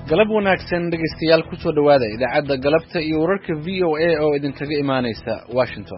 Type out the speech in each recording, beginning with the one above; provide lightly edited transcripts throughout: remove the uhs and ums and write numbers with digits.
galab wanaagsan dhegeystayaal ku soo dhawaada idaacadda galabta iyo wararka VOA oo idinkaga imaanaysa Washington.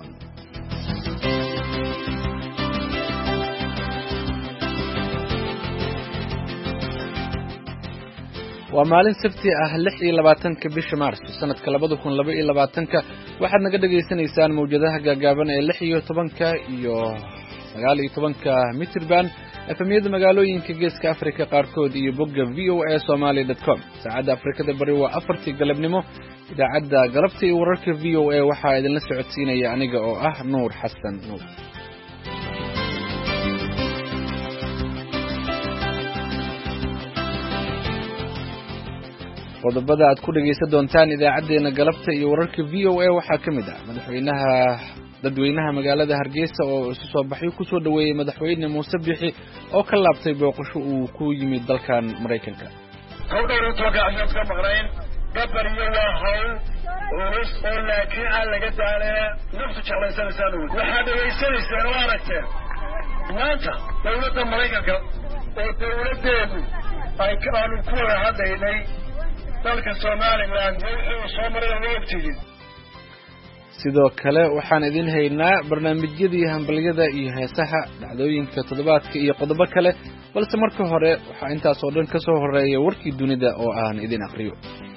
waa maalin sabti ah 26 bisha Maars sanadka 2022 waxaad naga dhageysanaysaan mawjadaha gaagaaban ee 16 iyo 19 mitir band efemiyada magaalooyinka geeska Afrika qaarkood iyo bogga voasomali.com. saacadda Afrikada bari waa 4 galabnimo. idaacadda galabta iyo wararka VOA waxaa idinla socodsiinaya aniga oo ah Nuur Xasan Nuur. qodobada aad ku dhageysan doontaan idaacadeena galabta iyo wararka VOA waxaa kamid ah dadweynaha magaalada Hargeysa oo isu soo baxay ku soo dhaweeyay madaxweyne Muuse Bixi oo ka laabtay booqasho uu ku yimid dalkan Mareykanka. hawdhowrto gaashan ka maqnayn gabariyo waa hawl urus oo laakiin aan laga daalay nafsu jeclaysanaysan waxaa dhageysanaysan oo aragteen maanta dawladda Mareykanka oo dawladeedu ay aanu ku wada hadlaynay dalka Soomaaliland wuxuu soo maray waqtigii. sidoo kale waxaan idin haynaa barnaamijyadii hambaliyada iyo heesaha dhacdooyinka toddobaadka iyo qodobo kale balse marka hore waxaa intaas oo dhan ka soo horeeya warkii dunida oo aan idin akhriyo.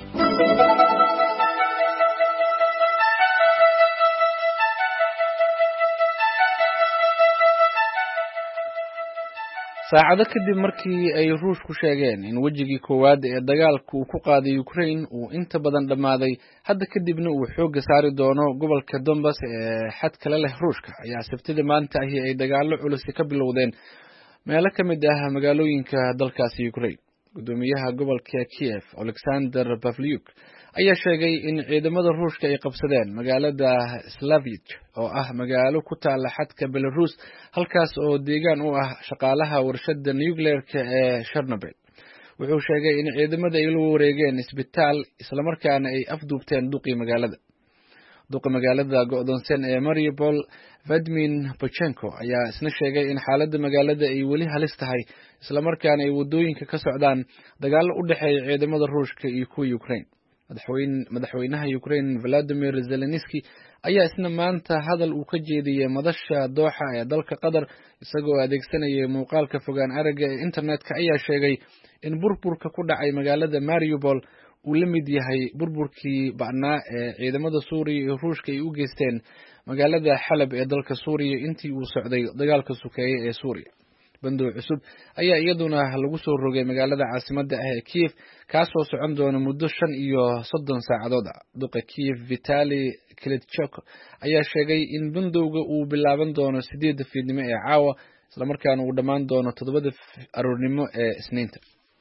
saacado kadib markii ay Ruushku sheegeen in wajigii koowaad ee dagaalka uu ku qaaday Ukraine uu inta badan dhamaaday hadda kadibna uu xoogga saari doono gobolka Donbas ee xad kale leh Ruushka ayaa sabtida maanta ahi ay dagaalo culus ka bilowdeen meelo ka mid ah magaalooyinka dalkaasi Ukraine. gudoomiyaha gobolka Kiev Alexander Pavlyuk ayaa sheegay in ciidamada Ruushka ay qabsadeen magaalada Slavich oo ah magaalo ku taala xadka Belarus halkaas oo deegaan u ah shaqaalaha warshadda nuclear-ka ee Chernobyl. wuxuu sheegay in ciidamada ay la wareegeen isbitaal isla markaana ay afduubteen duqii magaalada go'doonsan ee Mariupol Vadmin Pochenko ayaa isna sheegay in xaaladda magaalada ay weli halis tahay isla markaana ay wadooyinka ka socdaan dagaalo u dhaxeeya ciidamada Ruushka iyo kuwa Ukraine. madaxweynaha Ukraine Volodymyr Zelensky ayaa isna maanta hadal uu ka jeediyay madasha Dooxa ee dalka Qatar isagoo adeegsanaya muuqaalka fogaan aragga ee internetka ayaa sheegay in burburka ku dhacay magaalada Mariupol uu la mid yahay burburkii ba'naa ee ciidamada Suuriya iyo Ruushka ay u geysteen magaalada Xalab ee dalka Suuriya intii uu socday dagaalka sukeeye ee Suuriya. bandow cusub ayaa iyaduna lagu soo rogay magaalada caasimadda ah ee Kiev kaas oo socon doona muddo 35 saacadood ah. duqa Kiev Vitali Klitschko ayaa sheegay in bandowga uu bilaaban doono 8 fiidnimo ee caawa isla markaana uu dhammaan doono 7 aroornimo ee Isniinta.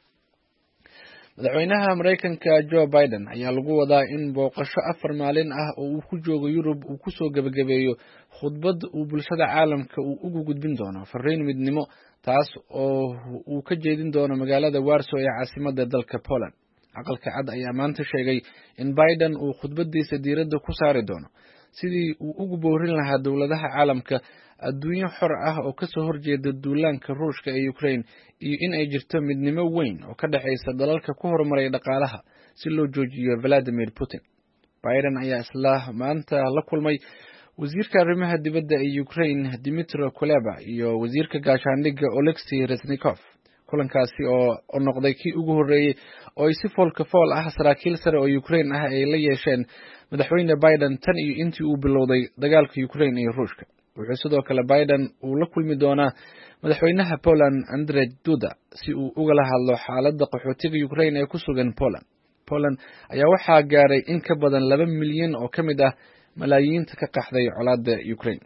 madaxweynaha Mareykanka Joe Biden ayaa lagu wadaa in booqasho 4 maalin ah oo uu ku joogo Yurub uu ku soo gabagabeeyo khudbad uu bulshada caalamka uu ugu gudbin doono fariin midnimo taas oo uu ka jeedin doono magaalada Warsaw ee caasimadda dalka Poland. aqalka cad ayaa maanta sheegay in Biden uu khudbadiisa diiradda ku saari doono sidii uu ugu boorin lahaa dawladaha caalamka adduunyo xor ah oo ka soo horjeeda duulaanka Ruushka ee Ukraine iyo in ay jirto midnimo weyn oo ka dhaxaysa dalalka ku horumaray dhaqaalaha si loo joojiyo Vladimir Putin. Biden ayaa isla maanta la kulmay wasiirka arrimaha dibadda ee Ukraine Dmytro Kuleba iyo wasiirka gaashaandhigga Oleksiy Reznikov. kulankaasi oo noqday kii ugu horeeyay oo ay si foolka fool ah saraakiil sare oo Ukraine ah ay la yeesheen madaxweyne Biden tan iyo intii uu bilowday dagaalka Ukraine iyo Ruushka. wuxuu sidoo kale Biden uu la kulmi doonaa madaxweynaha Poland Andrzej Duda si uu uga hadlo xaaladda qaxootiga Ukraine ee ku sugan Poland ayaa waxaa gaaray in ka badan 2 milyan oo ka mid ah malaayiinta ka qaxday colaadda Ukraine.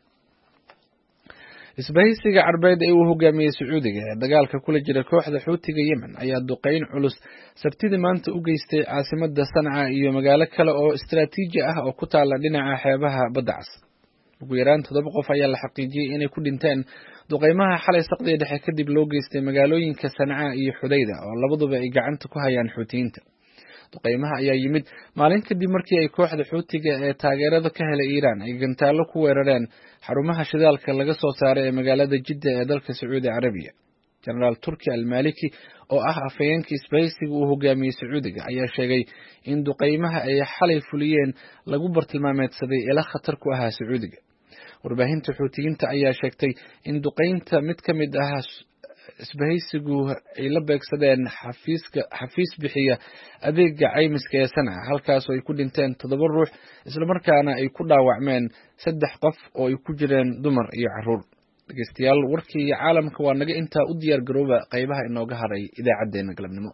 isbahaysiga Carbeed ee uu hogaamiyay Sacuudiga ee dagaalka kula jira kooxda Xuutiga Yemen ayaa duqeyn culus sabtidii maanta u geystay caasimadda Sanca iyo magaalo kale oo istiraatiiji ah oo ku taala dhinaca xeebaha Badda Cas. ugu yaraan 7 qof ayaa la xaqiijiyay inay ku dhinteen duqeymaha xalay saqdii dhexe kadib loo geystay magaalooyinka Sanca iyo Xudayda oo labaduba ay gacanta ku hayaan Xuutiyiinta. duqeymaha ayaa yimid maalin kadib markii ay kooxda Xuutiga ee taageerada ka helay Iiraan ay gantaalo ku weerareen xarumaha shidaalka laga soo saaray ee magaalada Jidda ee dalka Sacuudi Carabiya. General Turki al-Maliki oo ah afhayeenkii isbahaysiga uu hogaamiyey Sacuudiga ayaa sheegay in duqeymaha ay xalay fuliyeen lagu bartilmaameedsaday ila khatar ku ahaa Sacuudiga. warbaahinta Xuutiyiinta ayaa sheegtay in duqeynta mid ka mid ah isbahaysigu ay la beegsadeen xafiis bixiya adeega caymiska ee Sanaa, halkaas oo ay ku dhinteen 7 ruux isla markaana ay ku dhaawacmeen 3 qof oo ay ku jireen dumar iyo carruur. dhageystayaal, warkii caalamka waa naga intaa. u diyaar garooba qaybaha inooga haray idaacadeena galabnimo.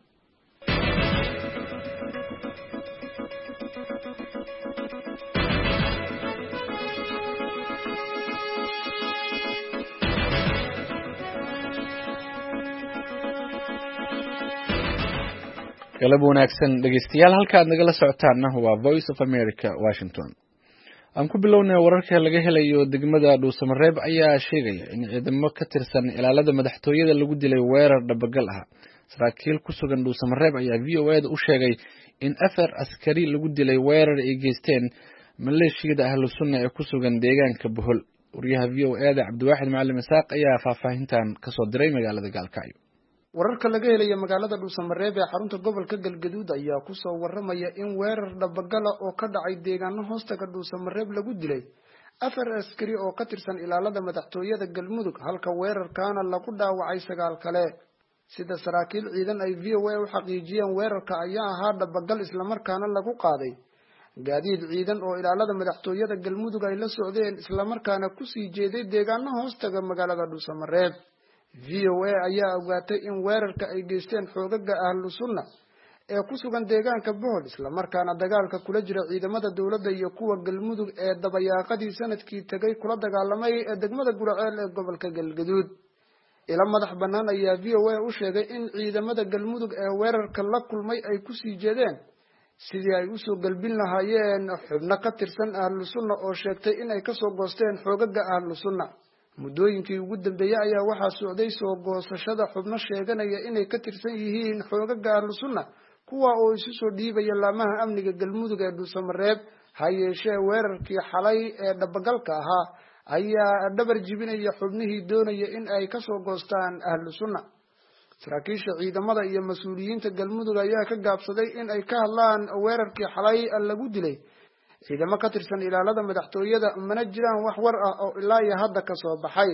galab wanaagsan dhageystayaal, halka aad nagala socotaana waa Voice of America, Washington. aan ku bilownay wararka laga helayo degmada Dhuusamareeb ayaa sheegaya in ciidamo ka tirsan ilaalada madaxtooyada lagu dilay weerar dhabagal ah. saraakiil ku sugan Dhuusamareeb ayaa VOA u sheegay in 4 askari lagu dilay weerar ay geysteen maleeshiyada Ahlus Sunna ee ku sugan deegaanka Bohol. wariyaha VOA Cabdiwaaxid Macalin Isaaq ayaa faafahintan ka soo diray magaalada Gaalkacyo. wararka laga helay magaalada Dhuusamareeb ee xarunta gobolka Galgaduud ayaa ku soo waramaya in weerar dhabagala oo ka dhacay deegaano hoostaga Dhuusamareeb lagu dilay 4 askari oo ka tirsan ilaalada madaxtooyada Galmudug, halka weerarkaana lagu dhaawacay 9 kale. sida saraakiil ciidan ay VOA u xaqiijiyeen, weerarka ayaa ahaa dhabagal isla markaana lagu qaaday gaadiid ciidan oo ilaalada madaxtooyada Galmudug ay la socdeen isla markaana ku sii jeeday deegaano hoostaga magaalada Dhuusamareeb. VOA ayaa ogaatay in weerarka ay geysteen xoogaga Ahlus Sunna ee ku sugan deegaanka Bohol isla markaana dagaalka kula jira ciidamada dawladda iyo kuwa Galmudug ee dabayaaqadii sanadkii tagay kula dagaalamay ee degmada Guraceel ee gobolka Galgaduud. ila madax banaan ayaa VOA u sheegay in ciidamada Galmudug ee weerarka la kulmay ay ku sii jeedeen sidii ay u soo galbin lahaayeen xubno ka tirsan Ahlus Sunna oo sheegtay in ay ka soo goosteen xoogaga Ahlus Sunna. muddooyinkii ugu dambeeyay ayaa waxaa socday soo goosashada xubno sheeganaya inay ka tirsan yihiin xoogaga Ahlus Sunna, kuwa oo isu soo dhiibaya laamaha amniga Galmudug ee Dhuusamareeb. ha yeeshee weerarkii xalay ee dhabagalka ahaa ayaa dhabar jibinaya xubnihii doonaya in ay ka soo goostaan Ahlus Sunna. saraakiisha ciidamada iyo mas'uuliyiinta Galmudug ayaa ka gaabsaday in ay ka hadlaan weerarkii xalay lagu dilay ciidamo ka tirsan ilaalada madaxtooyada, mana jiraan wax war ah oo ilaa iyo hadda ka soo baxay.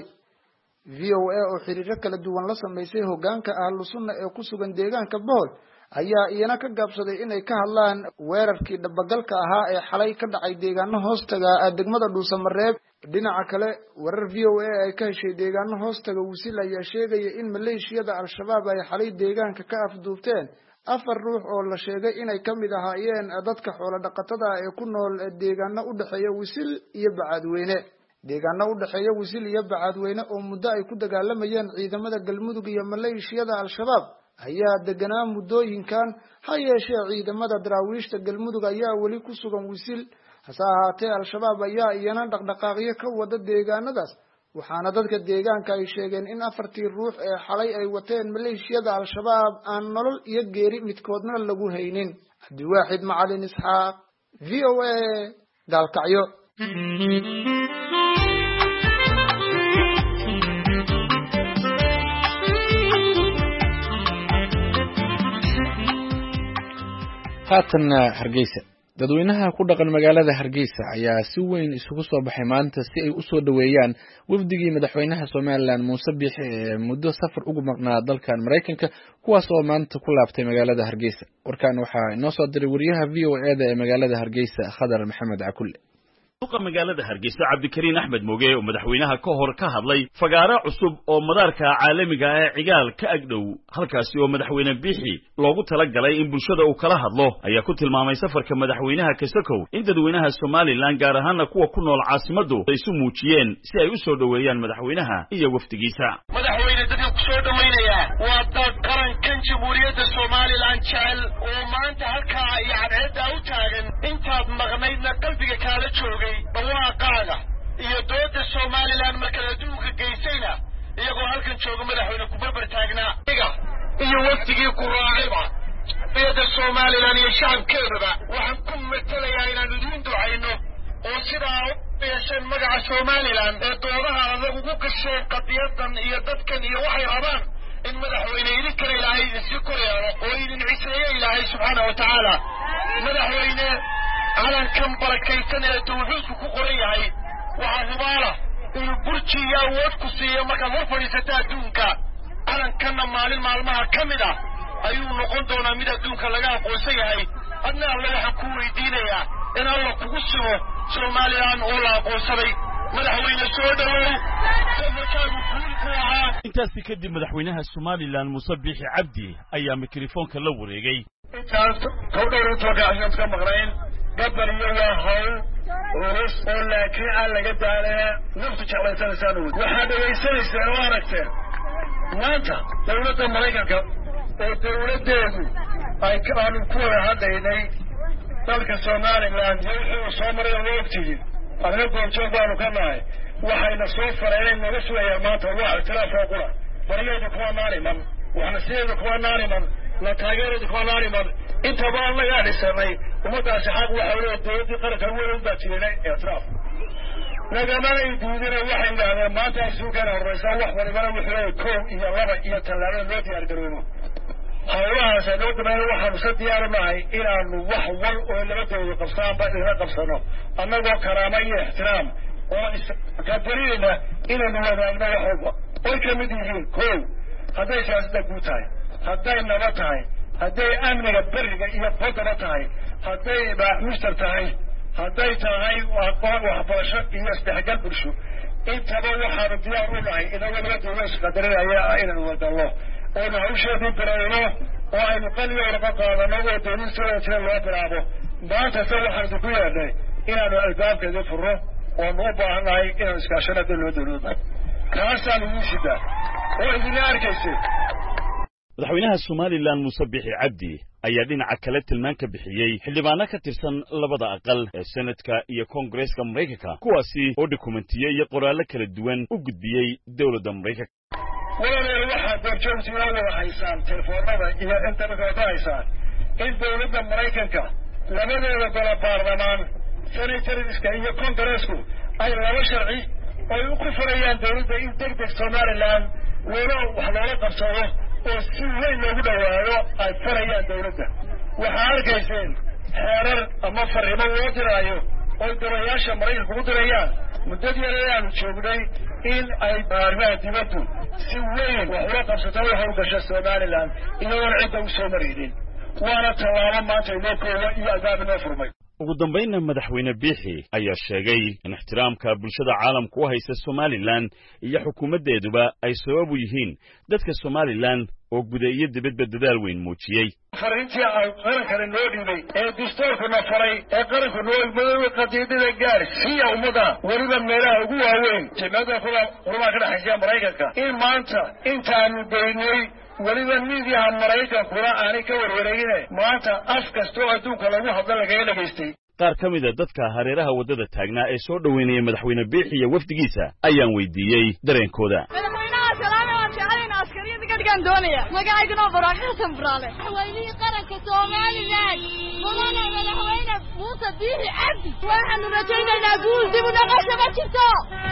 VOA oo xiriiro kala duwan la sameysay hoggaanka Ahlus Sunna ee ku sugan deegaanka Bohol ayaa iyana ka gaabsaday in ay ka hadlaan weerarkii dhabagalka ahaa ee xalay ka dhacay deegaano hoostaga degmada Dhuusamareeb. dhinaca kale, warar VOA ay ka heshay deegaano hoostaga Wisil ayaa sheegaya in maleeshiyada Al-Shabaab ay xalay deegaanka ka afduubteen 4 ruux oo la sheegay inay ka mid ahaayeen dadka xoolo dhaqatada ee ku nool deegaano u dhaxeeya Wisil iyo Bacadweyne. deegaano u dhaxeeya Wisil iyo Bacadweyne oo muddo ay ku dagaalamayeen ciidamada Galmudug iyo maleeshiyada Al-Shabaab ayaa deganaa muddooyinkan. ha yeeshee ciidamada daraawiishta Galmudug ayaa weli ku sugan Wisil. hase ahaatee Al-Shabaab ayaa iyana dhaqdhaqaaqyo ka wada deegaanadaas, waxaana dadka deegaanka ay sheegeen in 4 ruux ee xalay ay wateen maleeshiyada Al-Shabaab aan nolol iyo geeri midkoodna lagu haynin. Cabdiwaaxid Macalin Isaaq, VOA, Gaalkacyo. haatanna Hargeysa. dadweynaha ku dhaqan magaalada Hargeysa ayaa si weyn isugu soo baxay maanta si ay u soo dhaweeyaan wafdigii madaxweynaha Soomaaliland Muuse Biixi ee muddo safar ugu maqnaa dalkan Mareykanka, kuwaas oo maanta ku laabtay magaalada Hargeysa. warkaan waxaa inoo soo diray wariyaha VOA ee magaalada Hargeysa, Khadar Maxamed Cakulle. magaalada Hargeysa Cabdikariin Axmed Mooge oo madaxweynaha ka hor ka hadlay fagaaro cusub oo madaarka caalamiga ah ee Cigaal ka agdhow, halkaasi oo madaxweyne Biixi loogu talagalay in bulshada uu kala hadlo, ayaa ku tilmaamay safarka madaxweynaha Kasakow in dadweynaha Somaliland gaar ahaan kuwa ku nool caasimadu ay isu muujiyeen si ay u soo dhaweeyaan madaxweynaha iyo wafdigiisa. madaxweyne dadka ku soo dhaweynaya waa dad qarankan Jamhuuriyadda Somaliland jecel oo maanta halkaa iyo cadceedda u taagan, intaad maqnaydna qalbiga kaala joogay dhawaaqaaga iyo dooda Somaliland marka adduunka geysayna iyagoo halkan jooga madaxweyne ku barbar taagnaa iyo wafdigii ku raacayba dowladda Somaliland iyo shacabkeedaba. waxaan ku matalayaa inaan idiin ducayno oo sidaa u yeesheen magaca Somaliland ee doodaha adag ugu gasheen qadiyadan iyo dadkan iyo waxay rabaan إن مدحوين يذكر إلهي الشكر وإذن عسرية إلهي سبحانه وتعالى مدحوين على كم بركيتنا توحيدك كقرية وعظبالة البرجي يا وادكسي مكان غرفة ستادونك على كم معلمها كمدة أيون نقندونا مدى دونك لغا قوسيها أدنا الله حكوي دينيا إن الله قوسمه سوماليان أولا قوسبي مدحوين السوداء intaasi kadib madaxweynaha Soomaaliland Muuse Biixi Cabdi ayaa mikrofoonka la wareegay intaas towdhow ka maqnayn gabar iyo hawl urus oo laakiin aan laga daalay naftu jeclaysanaysan waxa dhageysanaysaa oo aragteen maanta dawladda Mareykanka oo dawladeedu ay ka aanu ku wada hadlaynay dalka Soomaaliland wuxuu soo maray waqtigii أنا أقول شو قالوا كمان وحين الصوفر إلين نسوي يا مات الله اعتراف وقرا بريء دكوان ناري من وحنا سير دكوان ناري من لا تغير دكوان ناري من أنت بقى الله يعني سمي ومتى سحق وحوله الدولة قرأت أول وبتشيله اعتراف نجمع يدودنا وحين هذا ما تحسوا كان الرئيس وحنا ما نحوله كوم إلى الله إلى تلالين لا تيارجرونه هؤلاء سنود ما يروح مسد يار معي إلى أنه وحول ولا بده يقصان بعد لا قصانه أما هو كرامية احترام وكبرينا إلى أنه هذا يحبه ويكمل يجين كل هذا يشاهد بوتاي هذا النباتاي هذا أمن البرج إلى فترتاي هذا يبقى مشترتاي هذا يتاي وأقوى وحفرشة إلى استحقاق برشو أنت بقى حرب ديار معي إذا ولا بده يسقط قدرنا يا أين الولد الله أنا عشرة برينا وأنا قلبي ورقة هذا نوع تونس سنة الله برابو ما تسوي حرب كويا إن أنا الباب كذا فرّه ونوبة عناي إن إسكاشنا دلودلود كاسان يوشدا وإذن أركيسي madaxweynaha Soomaaliland Muuse Biixi Cabdi ayaa dhinaca kale tilmaanka bixiyay xildhibaano ka tirsan labada aqal ee Senatka iyo Congress-ka Mareykanka kuwaasi oo dokumentiye iyo qoraallo kala duwan u gudbiyay dawladda Mareykanka ولا واحد برجمت ولا حيسان تلفوننا إلى إنترنت حيسان إن دولة أمريكا لما نقول البرلمان سنتريسك هي كونغرسكو أي لا شرعي ويوقف ريان دولة إن تقدر سوماليلاند ولا وحنا قصوه وسوين موجودة ولا أي فريان دولة وحاركيسين حرر أما فريمان وترايو والدرياش أمريكا كودريان مدد يريان شغلي إن أي بارمات يبدو سوين وحرق ستوي حرق السوماليلاند إنه عنده سومريين وأنا تماما ما تلوكو وإيا أداب نفرمي ugu dambeynna madaxweyne Biixi ayaa sheegay in ixtiraamka bulshada caalamku u haysta Soomaaliland iyo xukuumadeeduba ay sabab u yihiin dadka Soomaaliland oo gudaha dibadda dadaal weyn muujiyay farintii ay qaranka noo dhibay ee dastuurkuna faray ee qaranku noo igmaday qadiidada gaarsiiya ummada waliba meelaha ugu waaweyn jimada kula ka dhaxaysa Mareykanka in maanta intaanu deynay waliba miidiyaha Mareykanka kula aanay ka warwareegin maanta af kasto adduunka lagu hadla laga dhageystay qaar kamida dadka hareeraha wadada taagnaa ee soo dhaweynaya madaxweyne Biixi iyo wafdigiisa ayaan weydiiyay dareenkooda كان دولية ما قاعد نوبر عشان براله حوالي قرن كسوماليلاند والله أنا حوالينا موسى بيحي عبدي وإحنا رجعنا نقول دبنا قشة بتشتو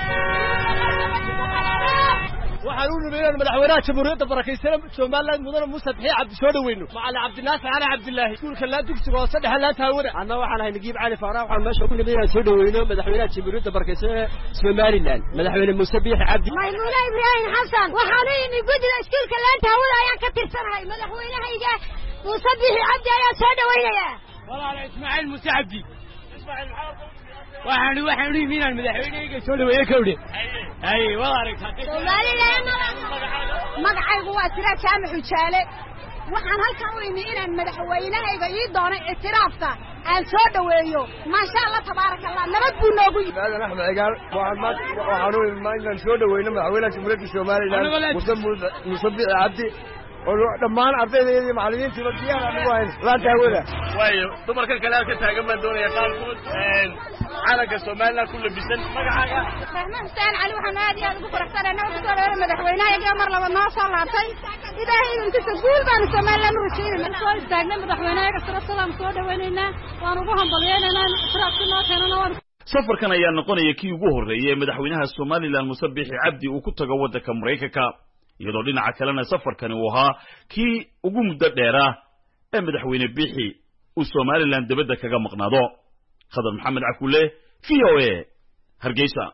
وحنقول بين المدحونات جمهورية بركيسنا سوماليلاند مدن موسى بيحي عبدي شو دوينه مع عبد الناصر على عبد الله يقول كلا تكسر وصدق هلا تهون أنا وحنا نجيب على فراغ وحنا ماشي كنا بين شو دوينه مدحونات جمهورية بركيسنا سوماليلاند مدحون موسى بيحي عبدي ميمونة إبراهيم حسن وحنين يقول الأشكال كلا تهون أيام كتير سنة مدحونة هيجا موسى بيحي عبدي يا سودة وينه والله على إسماعيل موسى عبدي إسماعيل وحنا مين المدحونة يجي سودة ويكودي أي والله عليك سوماليلاند مقعد قواسنا كامل حجالة waxaan halkan u imi inaan madaxweynahayga ii doonay itiraafka aan soo dhaweeyo ma sha Allah tabarakallah nabad buu noogu yimid Axmed Cigaal waxaan u imaa inaan soo dhaweyno madaxweynaha Jamhuuriyadda Soomaaliland Muuse Biixi Cabdi oo dhammaan ardaydeedii macallimiintii diyaar aan ugu hayn la taawada waayo dumarka kale ka taagan baan doonaya qaarkood calanka Soomaaliland ku labisan magacaaga Rahmaan Hussein Ali waxaan aad iyo aad ugu faraxsanahay inaan soo dhaweeyo madaxweynaha mar laba noo soo laabtay ilaahay inta guul baan Soomaaliland u rajaynaynaa soo istaagna madaxweynaha salaam soo dhaweynayna waan ugu hambalyeynaa faraxsano keenana safarkan ayaa noqonaya kii ugu horeeyay madaxweynaha Soomaaliland Muuse Biixi Cabdi uu ku tago waddanka Mareykanka iyadoo dhinaca kalena safarkani uu ahaa kii ugu muddo dheeraa ee madaxweyne biixi uu Somaliland dibadda kaga maqnaado. Khadar Maxamed Cakuule, VOA, Hargeysa.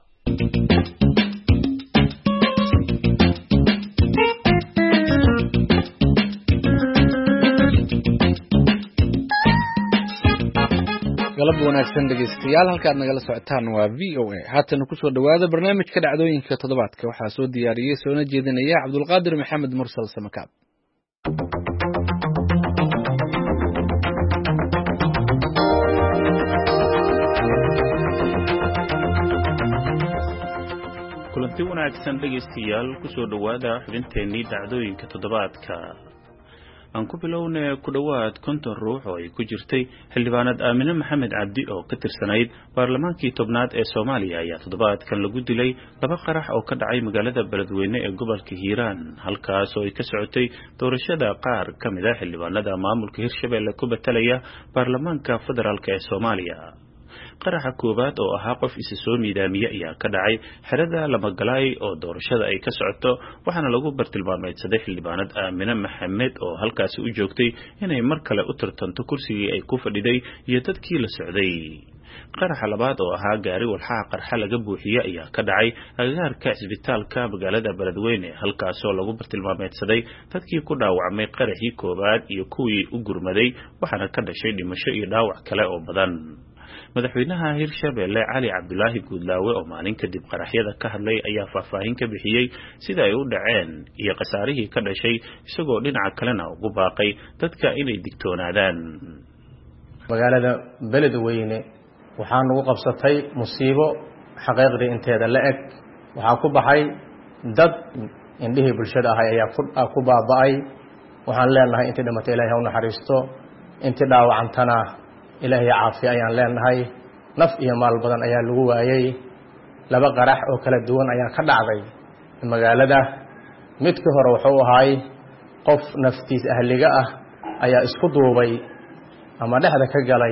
galab wanaagsan dhegeystayaal halka aad nagala socotaan waa VOA haatan ku soo dhawaada barnaamijka dhacdooyinka toddobaadka waxaa soo diyaariyay soona jeedinaya Cabdulqaadir Maxamed Mursal Samakaab. kulanti wanaagsan dhegeystayaal ku soo dhawaada xubinteennii dhacdooyinka toddobaadka. aan ku bilownay ku dhawaad 50 ruux oo ay ku jirtay xildhibaanad Aamina Maxamed Cabdi oo ka tirsanayd baarlamaankii tobnaad ee Soomaaliya ayaa toddobaadkan lagu dilay laba qarax oo ka dhacay magaalada Beledweyne ee gobolka Hiiraan halkaas oo ay ka socotay doorashada qaar ka mid ah xildhibaanada maamulka Hirshabelle ku batalaya baarlamaanka federaalka ee Soomaaliya. qaraxa koobaad oo ahaa qof isa soo miidaamiyay ayaa ka dhacay xerada Lamagalaay oo doorashada ay ka socoto waxaana lagu bartilmaameedsaday xildhibaanad Aamina Maxamed oo halkaas u joogtay inay mar kale u tartanto kursigii ay ku fadhiday iyo dadkii la socday. qaraxa labaad oo ahaa gaari walxaha qarxa laga buuxiyay ayaa ka dhacay agagaarka isbitaalka magaalada Beledweyne halkaas oo lagu bartilmaameedsaday dadkii ku dhaawacmay qaraxii koobaad iyo kuwii u gurmaday waxaana ka dhashay dhimasho iyo dhaawac kale oo badan. madaxweynaha Hirshabelle Cali Cabdulaahi Guudlaawe oo maalin kadib qaraxyada ka hadlay ayaa faahfaahin ka bixiyay sida ay u dhaceen iyo qasaarihii ka dhashay isagoo dhinaca kalena ugu baaqay dadka inay digtoonaadaan. magaalada Beledweyne waxaa nagu qabsatay musiibo xaqiiqdii inteeda la eg waxaa ku baxay dad indhihii bulshada ahay ayaa ku baaba'ay. waxaan leenahay intii dhimatay Ilaahay ha u naxariisto intii dhaawacantana Ilaahay caafiyo ayaan leenahay. naf iyo maal badan ayaa lagu waayay. laba qarax oo kala duwan ayaa ka dhacday magaalada. midkii hore wuxuu ahaay qof naftiis ahliga ah ayaa isku duubay ama dhexda ka galay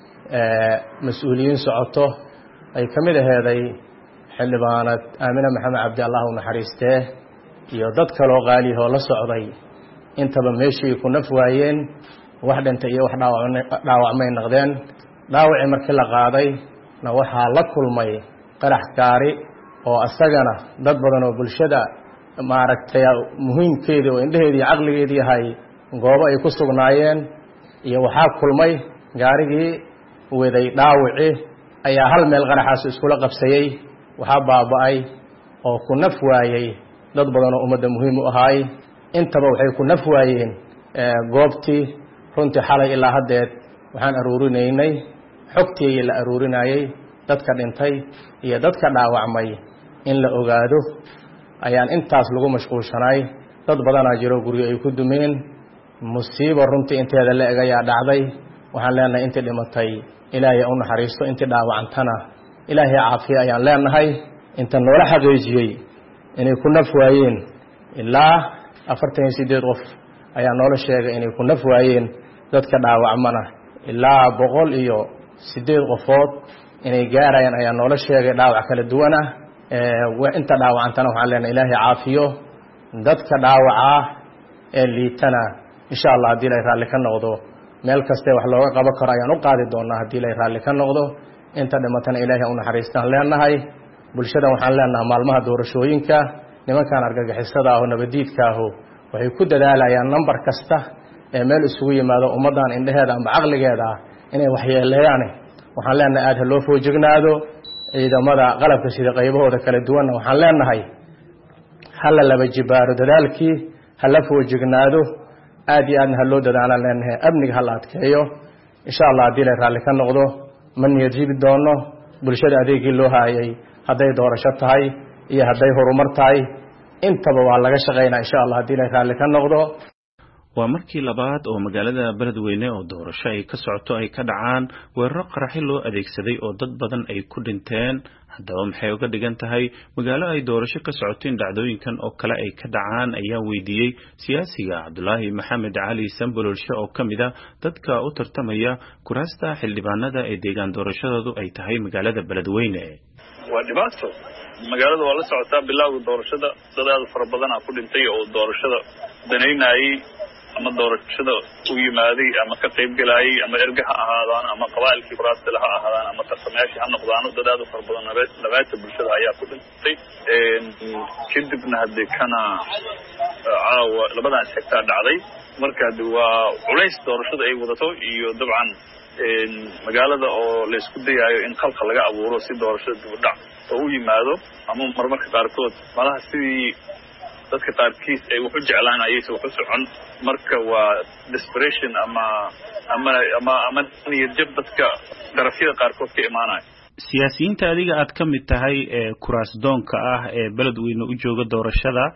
mas'uuliyiin socoto ay kamid aheeday xildhibaanad Aamina Maxamed Cabdi Allah u naxariistee iyo dad kale oo qaali ah oo la socday intaba meeshii ku naf waayeen wax dhintay iyo wax dhaawacmay noqdeen. dhaawacii markii la qaaday na waxaa la kulmay qarax gaari oo asagana dad badan oo bulshada maaragtay muhiimkeedii oo indhaheedii caqligeedii yahay goobo ay ku sugnaayeen iyo waxaa kulmay gaarigii waday dhaawaci ayaa hal meel qaraxaas iskula qabsayay. waxaa baaba'ay oo ku naf waayay dad badan oo ummadda muhiim u ahaay. intaba waxay ku naf waayeen goobtii. runtii xalay ilaa haddeed waxaan aruurinaynay xogtii la aruurinayay dadka dhintay iyo dadka dhaawacmay in la ogaado ayaan intaas lagu mashquulshanay. dad badanaa jiro guryo ay ku dumeen. musiibo runtii inteeda la eg ayaa dhacday. waxaan leenahay intii dhimatay Ilaahay u naxariisto intii dhaawacantana Ilaahay caafiyo ayaan leenahay. inta noola xaqiijiyay inay ku naf waayeen ilaa 48 qof ayaa noola sheegay inay ku naf waayeen. dadka dhaawacmana ilaa 108 qofood inay gaarayaan ayaa noola sheegay dhaawac kala duwan ah. inta dhaawacantana waxaan leenahay Ilaahay caafiyo. dadka dhaawaca ee liitana insha Allah hadii la raalli ka noqdo meel kasta wax looga qaban karo ayaan u qaadi doonaa hadii la raalli ka noqdo. inta dhimatana Ilaahay u naxariistaan leenahay. bulshada waxaan leenahay maalmaha doorashooyinka nimankan argagixisada ah oo nabadiidka ah waxay ku dadaalayaan number kasta ee meel isugu yimaado ummadan indhaheeda ama caqligeeda inay wax yeeleeyaan. waxaan leenahay aad loo foojignaado ciidamada qalabka sida qaybahooda kala duwan. waxaan leenahay hal laba jibaaro dadaalkii hal foojignaado aad iyo aadna loo dadaalan leenahay amniga hal adkeeyo insha Allah hadii la raalli ka noqdo man yajibi doono bulshada adeegii loo haayay haday doorasho tahay iyo haday horumar tahay intaba waa laga shaqeynaa insha Allah hadii la raalli ka noqdo. waa markii labaad oo magaalada Beledweyne oo doorasho ay ka socoto ay ka dhacaan weeraro qaraxi loo adeegsaday oo dad badan ay ku dhinteen. haddaba maxay uga dhigan tahay magaalo ay doorasho ka socoto in dhacdooyinkan oo kale ay ka dhacaan ayaa weydiiyey siyaasiga Cabdulaahi Maxamed Cali Sambololshe oo kamid ah dadka u tartamaya kuraasta xildhibaanada ee deegaan doorashadoodu ay tahay magaalada Beledweyne. waa dhibaato magaalada waa la socotaa bilowga doorashada dad aad fara badan ku dhintay oo doorashada danaynayay ama doorashada u yimaaday ama ka qayb galayay ama ergaha ahaadaan ama qabaa'ilkii baraasada ha ahaadaan ama tartamayaashii ha noqdaan dad aad fara badan labaata bulshada ayaa ku dhintay kadibna hadii kana caawa labadan xigta dhacday marka waa culays doorashada ay wadato iyo dabcan magaalada oo la isku dayayo in qalqa laga abuuro si doorashada dib u dhac oo u yimaado ama marmarka qaarkood malaha sidii dadka qaarkiis ay wax u jeclaanayeen wax u socon marka waa desperation ama niyad jab dadka darafyada qaarkood ka imaanaya siyaasiyiinta adiga aad ka mid tahay ee kuraas doonka ah ee beledweyne u jooga doorashada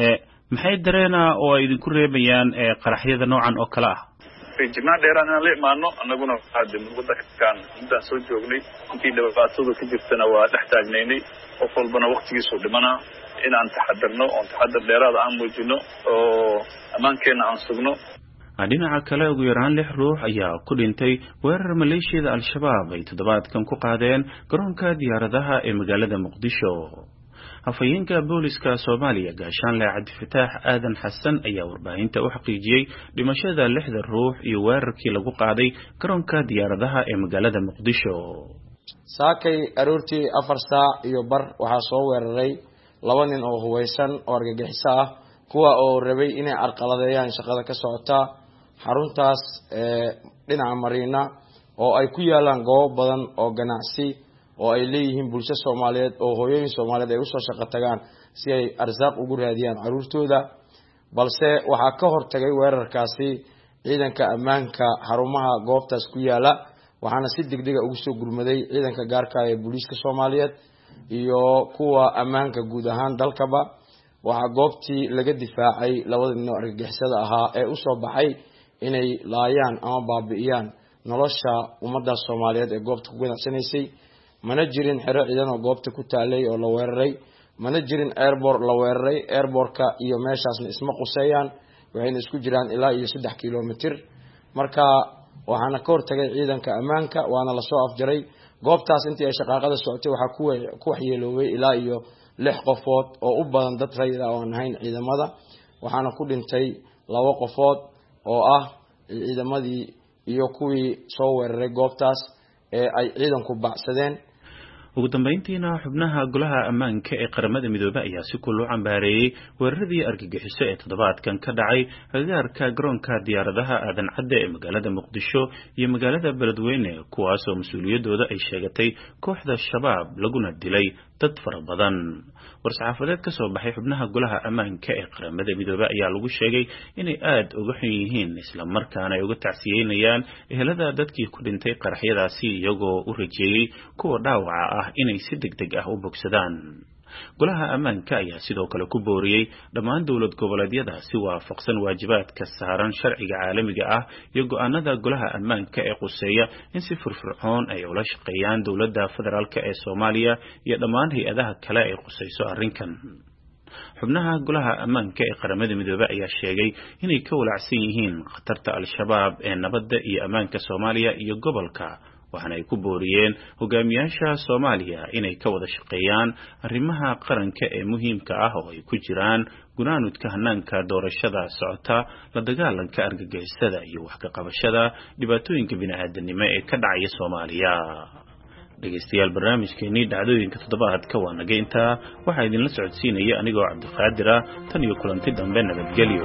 maxay dareena oo ay idinku reebayaan qaraxyada noocan oo kale ah jimaac dheeraan inaan la imaano annaguna wadankan intaan soo joognay intii dhibaatadu ka jirtana waa dhex taagnaynay qof walbana waqtigiisu dhimana inaan taxadarno oon taxadar dheeraada aan muujino oo ammaankeena aan sugno dhinaca kale ugu yaraan 6 ruux ayaa ku dhintay weerar maleeshiyada al-shabaab ay toddobaadkan ku qaadeen garoonka diyaaradaha ee magaalada muqdisho afayeenka booliska Soomaaliya gaashaanle Cabdifataax Aadan Xasan ayaa warbaahinta u xaqiijiyay dhimashada 6 ruux iyo weerarkii lagu qaaday garoonka diyaaradaha ee magaalada Muqdisho. Saakay aroortii 4 saac iyo bar waxaa soo weeraray 2 nin oo huwaysan oo argagixiso ah kuwa oo rabay inay arqaladeeyaan shaqada ka socota xaruntaas dhinaca Mariina oo ay ku yaalaan goobo badan oo ganacsi oo ay leeyihiin bulshada Soomaaliyeed oo hooyooyin Soomaaliyeed ay u soo shaqo tagaan si ay arsaaq ugu raadiyaan caruurtooda balse waxa ka hortagay weerarkaasi ciidanka ammaanka xarumaha goobtaas ku yaala waxaana si degdeg ah ugu soo gurmaday ciidanka gaarka ah ee booliska Soomaaliyeed iyo kuwa ammaanka guud ahaan dalkaba waxa goobtii laga difaacay 2 nin oo argagixisada ahaa ee u soo baxay inay laayaan ama baabi'iyaan nolosha ummadda Soomaaliyeed ee goobta ku ganacsanaysay mana jirin xero ciidan oo goobta ku taalay oo la weeraray mana jirin airport la weeraray airportka iyo meeshaasna isma quseeyaan waxayna isku jiraan ilaa iyo 3 kilomitir marka waxaana ka hortagay ciidanka ammaanka waana la soo afjaray goobtaas intii ay shaqaaqada socotay waxa ku waxyeeloobay ilaa iyo 6 qofood oo u badan dad rayid ah oo ahayn ciidamada waxaana ku dhintay 2 qofood oo ah ciidamadii iyo kuwii soo weeraray goobtaas ee ay ciidanku bacsadeen ugu dambeyntiina xubnaha golaha ammaanka ee qaramada midoobay ayaa si kulul cambaareeyay weeraradii argagixiso ee toddobaadkan ka dhacay agagaarka garoonka diyaaradaha aadan cadde ee magaalada Muqdisho iyo magaalada Beledweyne kuwaas oo mas'uuliyadooda ay sheegatay kooxda shabaab laguna dilay dad fara badan war-saxaafadeed ka soo baxay xubnaha golaha ammaanka ee qaramada midoobay ayaa lagu sheegay inay aad uga xun yihiin isla markaana ay uga tacsiyeynayaan ehelada dadkii ku dhintay qaraxyadaasi iyagoo u rajeeyay kuwa dhaawaca ah inay si degdeg ah u bogsadaan golaha ammaanka ayaa sidoo kale ku booriyay dhammaan dawlad goboleedyada si waafaqsan waajibaadka saaran sharciga caalamiga ah iyo go'aanada golaha ammaanka ee quseeya in si firfircoon ay ula shaqeeyaan dawladda federaalka ee Soomaaliya iyo dhammaan hay'adaha kale ee qusayso arrinkan xubnaha golaha ammaanka ee qaramada midoobay ayaa sheegay inay ka walacsan yihiin khatarta al-shabaab ee nabadda iyo ammaanka Soomaaliya iyo gobolka waxaana ay ku booriyeen hogaamiyaasha Soomaaliya inay ka wada shaqeeyaan arrimaha qaranka ee muhiimka ah oo ay ku jiraan gunaanudka hanaanka doorashada socota la dagaalanka argagixisada iyo wax ka qabashada dhibaatooyinka bini'aadanimo ee ka dhacaya Soomaaliya dhageystayaal barnaamijkeennii dhacdooyinka toddobaadka waa naga intaa waxaa idinla socodsiinaya anigoo Cabdiqaadir ah tan iyo kulanti dambe nabadgelyo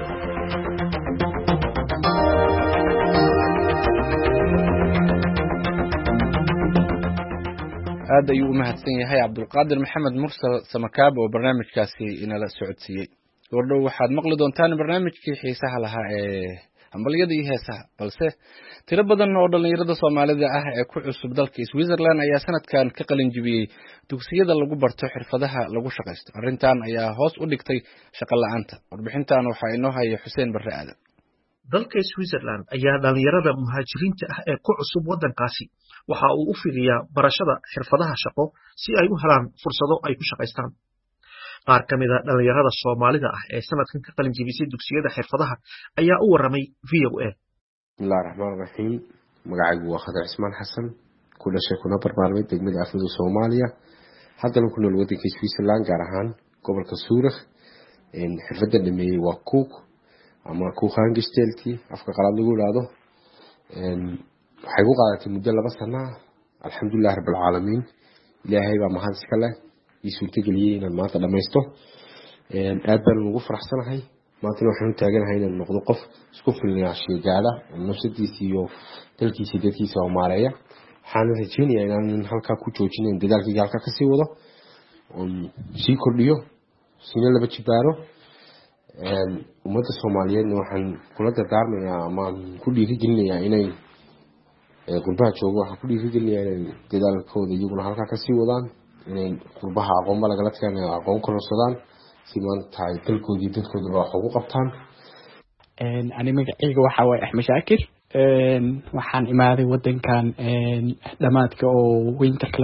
aad ayuu u mahadsan yahay Cabdulqaadir Maxamed Mursal Samakaab oo barnaamijkaasi inala socodsiiyay wardhow waxaad maqli doontaan barnaamijkii xiisaha lahaa ee hambaliyada iyo heesaha balse tiro badan oo dhalinyarada Soomaalida ah ee ku cusub dalka Switzerland ayaa sanadkan ka qalin jibiyay dugsiyada lagu barto xirfadaha lagu shaqeysto arrintan ayaa hoos u dhigtay shaqo la'aanta warbixintan waxa inoo haya Xuseen Barre Aadan dalka Switzerland ayaa dhalinyarada muhaajiriinta ah ee ku cusub wadankaasi waxa uu u fidiyaa barashada xirfadaha shaqo si ay u helaan fursado ay ku shaqeystaan qaar kamid ah dhalinyarada Soomaalida ah ee sanadkan ka qalin jibisay dugsiyada xirfadaha ayaa u waramay VOA bismillaahir rahmaanir rahiim magacaygu waa Khadar Ismaan Xasan ku dhashay kuna barbaarmay degmada Afnida Soomaaliya haddana ku nool waddanka Switzerland gaar ahaan gobolka Zurich xirfadda dhameeyay waa cook ama cook-angestellte afka qalaad lagu yiraahdo waxay ku qaadatay muddo 2 sano alxamdulillaah rabbil caalamiin ilaahay baa mahad iska leh ii suurtageliyay inaan maanta dhameysto aad baan ugu faraxsanahay maanta waxaan u taaganahay inaan noqdo qof isku filnaanshiyo gaala nafsadiisa iyo dalkiisa dadkiisa oo maareeya waxaan rajeynayaa inaan halkaa ku joojinayn dadaalkayga halkaa ka sii wado oon sii kordhiyo sina laba jibaaro ummadda Soomaaliyeedna waxaan kula dardaarmayaa ama ku dhiirigelinayaa inay qurbaha joogo waxaan ku dhiirigelinayaa inay dadaalkooda iyaguna halkaa ka sii wadaan inay qurbaha aqoonba lagala tagaan aqoon kororsadaan si maanta ay dalkoodii dadkooda wax ugu qabtaan ani magacayga waxa waaye Axmed Shaakir waxaan imaaday wadankan dhamaadka oo winterka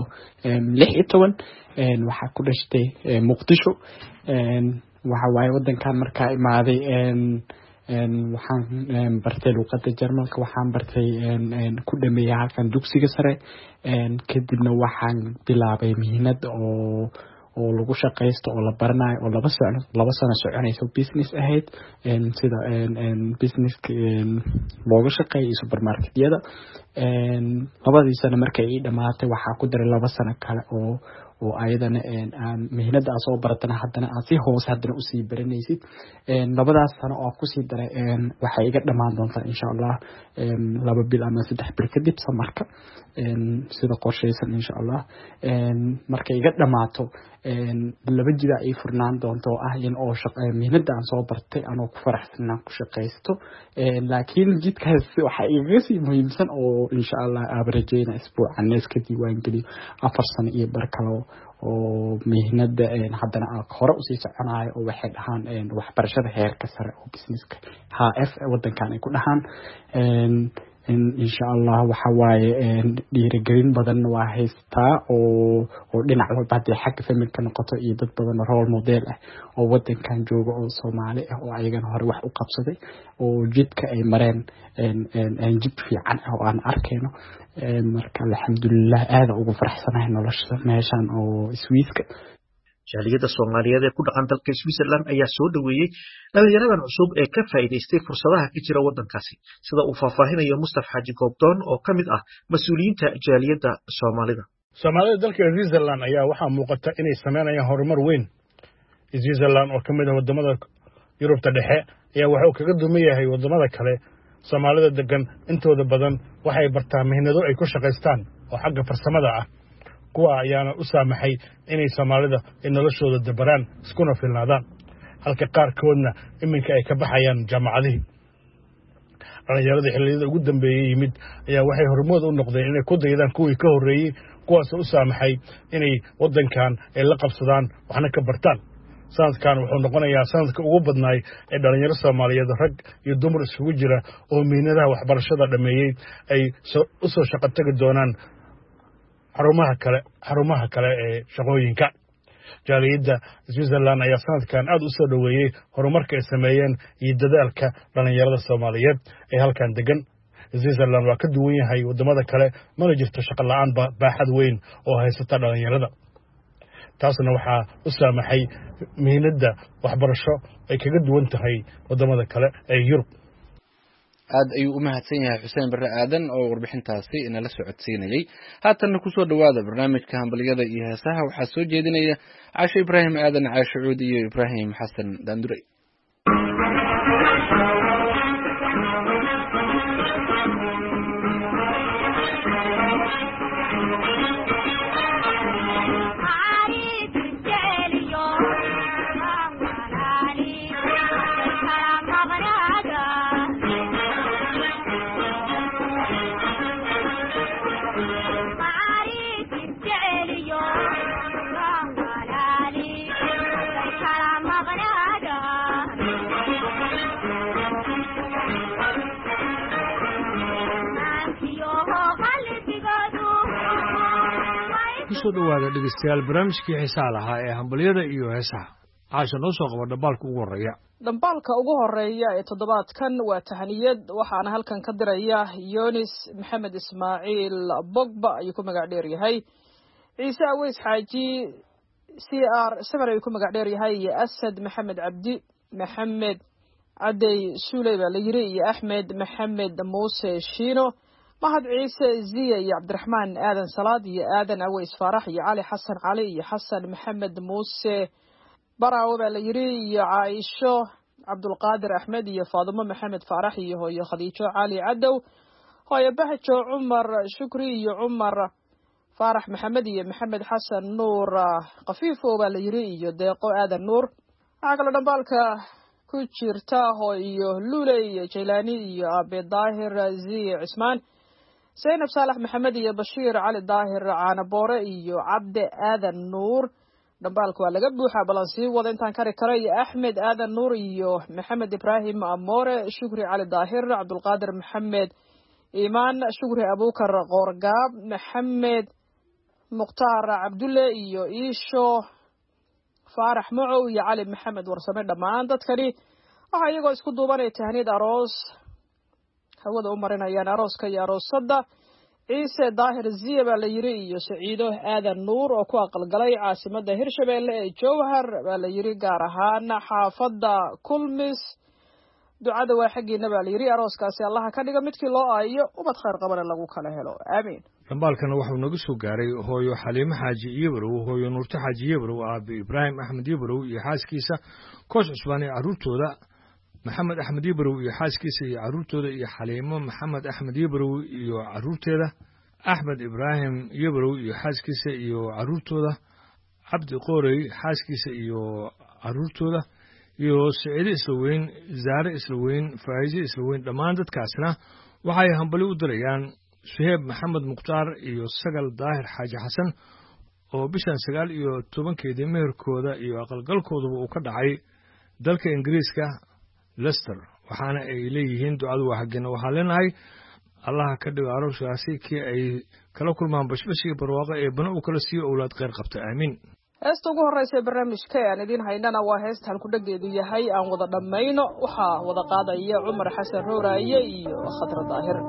2016 waxaa ku dhashtay Muqdisho waxa waaye wadankan markaa imaaday waxaan bartay luqadda Jarmalka waxaan bartay ku dhameeyay halkan dugsiga sare kadibna waxaan bilaabay mihnad oo lagu shaqeysto oo la baranayo oo 2 sano soconayso business ahead sida businesska looga shaqeeyo supermarketyada labadii sano markay ii dhamaatay waxaa ku daray 2 sano kale oo ayadana aan mihnada soo baratana haddana aan si hoos haddana u sii baranaysid labadaas sano oo ku sii daray waxay iga dhamaan doontaa insha Allah 2 bil ama 3 bil kadib samarka sida qorsheysan insha Allah markay iga dhamaato 2 jida ay furnaan doonto ah in oo shaqo mihnada aan soo bartay anoo ku faraxsanaan ku shaqeysto laakiin jidkaas waxa iga sii muhiimsan oo insha Allah averagena isbuucan iska diiwaan geliyo 4 sano iyo bar kale oo mihnada haddana hore u sii soconayo oo waxay dhahaan waxbarashada heerka sare oo businesska HF wadankan ay ku dhahaan insha Allah waxa waaye dhiirigelin badan waa haystaa oo dhinac walba hadii xagga familka noqoto iyo dad badan role model ah oo wadankan jooga oo Soomaali ah oo ayagana hore wax u qabsaday oo jidka ay mareen jid fiican oo aan arkayno marka alxamdulillah aad ugu faraxsanahay nolosha meeshan oo Swiiska jaaliyada Soomaaliyeed ee ku dhaqan dalka Switzerland ayaa soo dhaweeyay dhalinyaradan cusub ee ka faa'iideystay fursadaha ka jira wadankaasi sida uu faahfaahinayo Mustafa Xaaji Goobdoon oo kamid ah mas'uuliyiinta jaaliyada Soomaalida dalka Switzerland ayaa waxaa muuqata inay sameynayaan horumar weyn Switzerland oo kamid ah wadamada Yurubta dhexe ayaa wuxuu kaga duman yahay wadamada kale Soomaalida degan intooda badan waxay bartaan mihnado ay ku shaqeystaan oo xagga farsamada ah kuwa ayaana u saamaxay inay Soomaalida noloshooda dabaraan iskuna filnaadaan halka qaarkoodna iminka ay ka baxayaan jaamacadaha dhalinyarada xilliyada ugu dambeeyay yimid ayaa waxay hormood u noqdeen inay ku daydaan kuwii ka horeeyay kuwaas u saamaxay inay wadankan ay la qabsadaan waxna ka bartaan sanadkan wuxuu noqonayaa sanadka ugu badnaay ee dhalinyaro Soomaaliyeed rag iyo dumar isugu jira oo mihnadaha waxbarashada dhameeyay ay u soo shaqo tagi doonaan xarumaha kale ee shaqooyinka jaaliyada Switzerland ayaa sanadkan aad u soo dhaweeyay horumarka ay sameeyeen iyo dadaalka dhalinyarada Soomaaliyeed ee halkan degan Switzerland waa ka duwan yahay wadamada kale mana jirto shaqo la'aan baaxad weyn oo haysata dhalinyarada taasna waxaa u saamaxay mihnada waxbarasho ay kaga duwan tahay wadamada kale ee Yurub aad ayuu u mahadsan yahay Xuseen Barre Aadan oo warbixintaasi inala socodsiinayay haatan ku soo dhawaada barnaamijka hambaliyada iyo heesaha waxa soo jeedinaya Caasha Ibraahim Aadan Caasha Cuudi iyo Ibraahim Xasan Daandure kusoo dhawaada dhegeystayaal barnaamijkii xiisaha lahaa ee hambaliyada iyo heesaha caasha noo soo qaba dhambaalka ugu horeeya dhambaalka ugu horeeya ee toddobaadkan waa tahaniyad waxaana halkan ka diraya Yonis Maxamed Ismaaciil Bogba ayuu ku magac dheer yahay ciise aweys xaaji CR samar ay ku magac dheer yahay iyo asad maxamed cabdi maxamed caday suuley baa la yiri iyo axmed maxamed muuse shiino mahad ciise ziya iyo cabdiraxmaan aadan salaad iyo aadan aweys faarax iyo cali xasan cali iyo xasan maxamed muuse baraawo baa la yiri iyo caaisho cabdulqaadir axmed iyo faadimo maxamed faarax iyo hooyo khadiijo cali cadow hooyo bahjo cumar shukri iyo cumar faarax maxamed iyo maxamed xasan nuur qafiifo baa la yiri iyo deeqo aadan nuur waxaa kaloo dhambaalka ku jirta hooyo luley iyo jaylaani iyo abe daahir ziye cismaan zaynab saalax maxamed iyo bashiir cali daahir caanaboore iyo cabde aadan nuur dhambaalka waa laga buuxaa balan sii wada intaan kari kara iyo axmed aadan nuur iyo maxamed ibraahim amoore shukri cali daahir cabdulqaadir maxamed iimaan shukri abukar qoorgaab maxamed mukhtaar cabdulle iyo iisho faarax macow iyo cali maxamed warsame dhammaan dadkani waxaa iyagoo isku duubanaya tahniyad aroos hawada u marinayaan arooska iyo aroosadda ciise daahir ziya baa la yiri iyo saciido aadan nuur oo ku aqalgalay caasimadda hirshabeelle ee jowhar baa la yiri gaar ahaan xaafadda kulmis ducada waa xaggiina baa la yiri arooskaasi allaha ka dhiga midkii loo aayo ubad khayr qabana lagu kala helo aamiin dhambaalkana waxuu naga soo gaaray hooyo xaliimo xaaji iyobarow hooyo nuurto xaaji iyobarow aabe ibraahim axmed iyobarow iyo xaaskiisa koos cusbaan iyo carruurtooda maxamed axmed iyobarow iyo xaaskiisa iyo carruurtooda iyo xaliimo maxamed axmed iyobarow iyo carruurteeda axmed ibraahim iyobarow iyo xaaskiisa iyo carruurtooda cabdi qoorey xaaskiisa iyo carruurtooda iyo siciide islaweyn zaare islaweyn faa'iise islaweyn dhammaan dadkaasna waxay hambali u dirayaan suheeb maxamed mukhtaar iyo sagal daahir xaaji xasan oo bishan 19 meherkooda iyo aqalgalkooduba uu ka dhacay dalka ingiriiska Leicester waxaana ay leeyihiin ducadu waa xaggeena waxaa leenahay allaha ka dhigo arooskaasi kii ay kala kulmaan bashbashii barwaaqo ee bana u kala siiyo owlaad kheyr qabta aamiin heesta ugu horeysa barnaamijka aan idin haynana waa heesta halkudhageedu yahay aan wada dhammayno waxaa wada qaadaya cumar xasan rooraaye iyo khadra daahir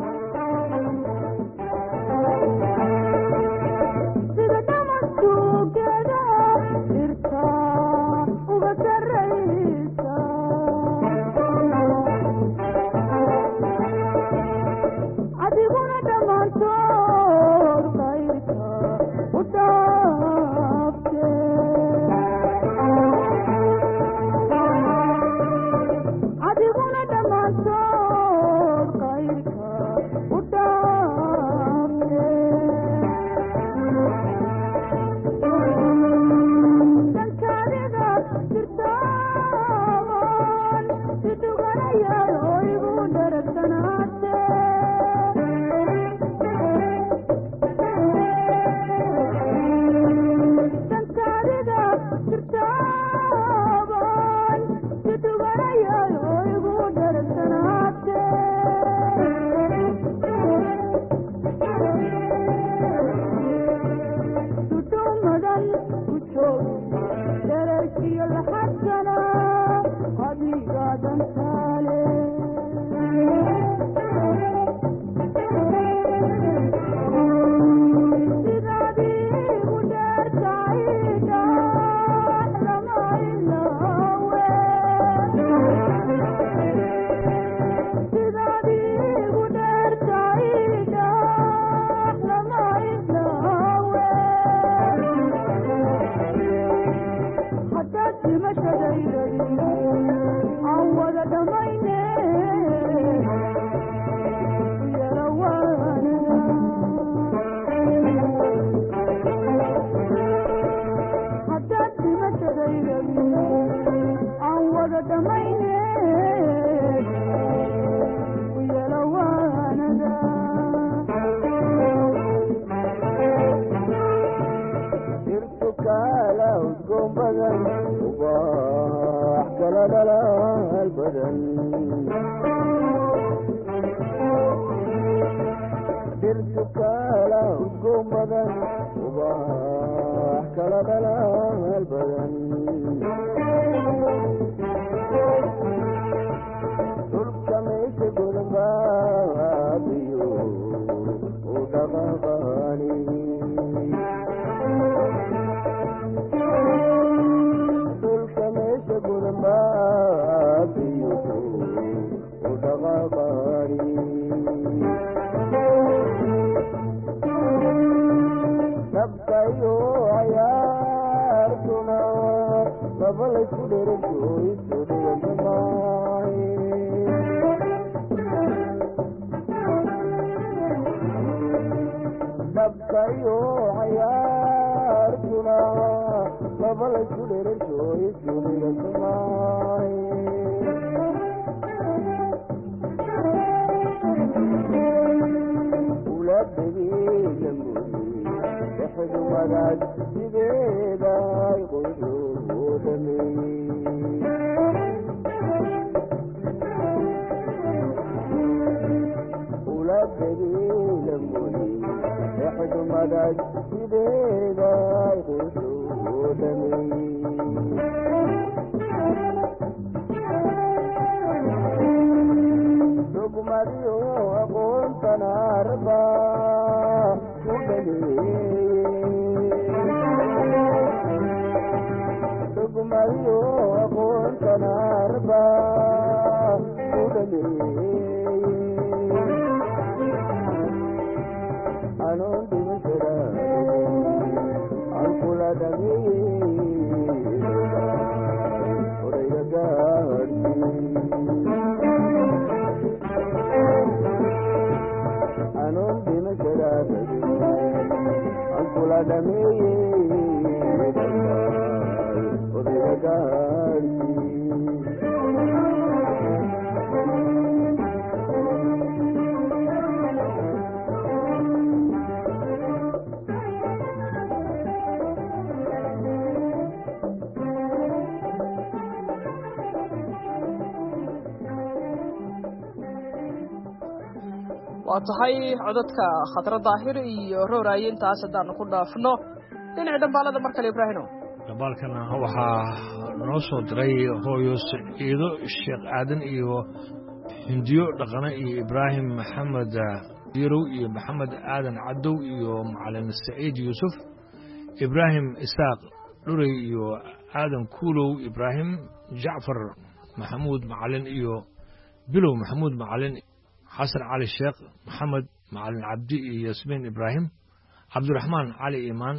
waa tahay codadka khadra daahir iyo rooraaye intaas haddaan ku dhaafno dhinaca dhambaalada mar kale ibraahimo dhambaalkana waxaa noo soo diray hooyo Saciido Sheekh Aadan iyo Hindiyo Dhaqane iyo Ibraahim Maxamed Dirow iyo Maxamed Aadan Cadow iyo Macalin Saciid Yuusuf Ibraahim Isaaq Dhuray iyo Aadan Kuulow Ibraahim Jacfar Maxamuud Macalin iyo Bilow Maxamuud Macalin حسن علي الشيخ محمد معلن عبدي ياسمين إبراهيم عبد الرحمن علي إيمان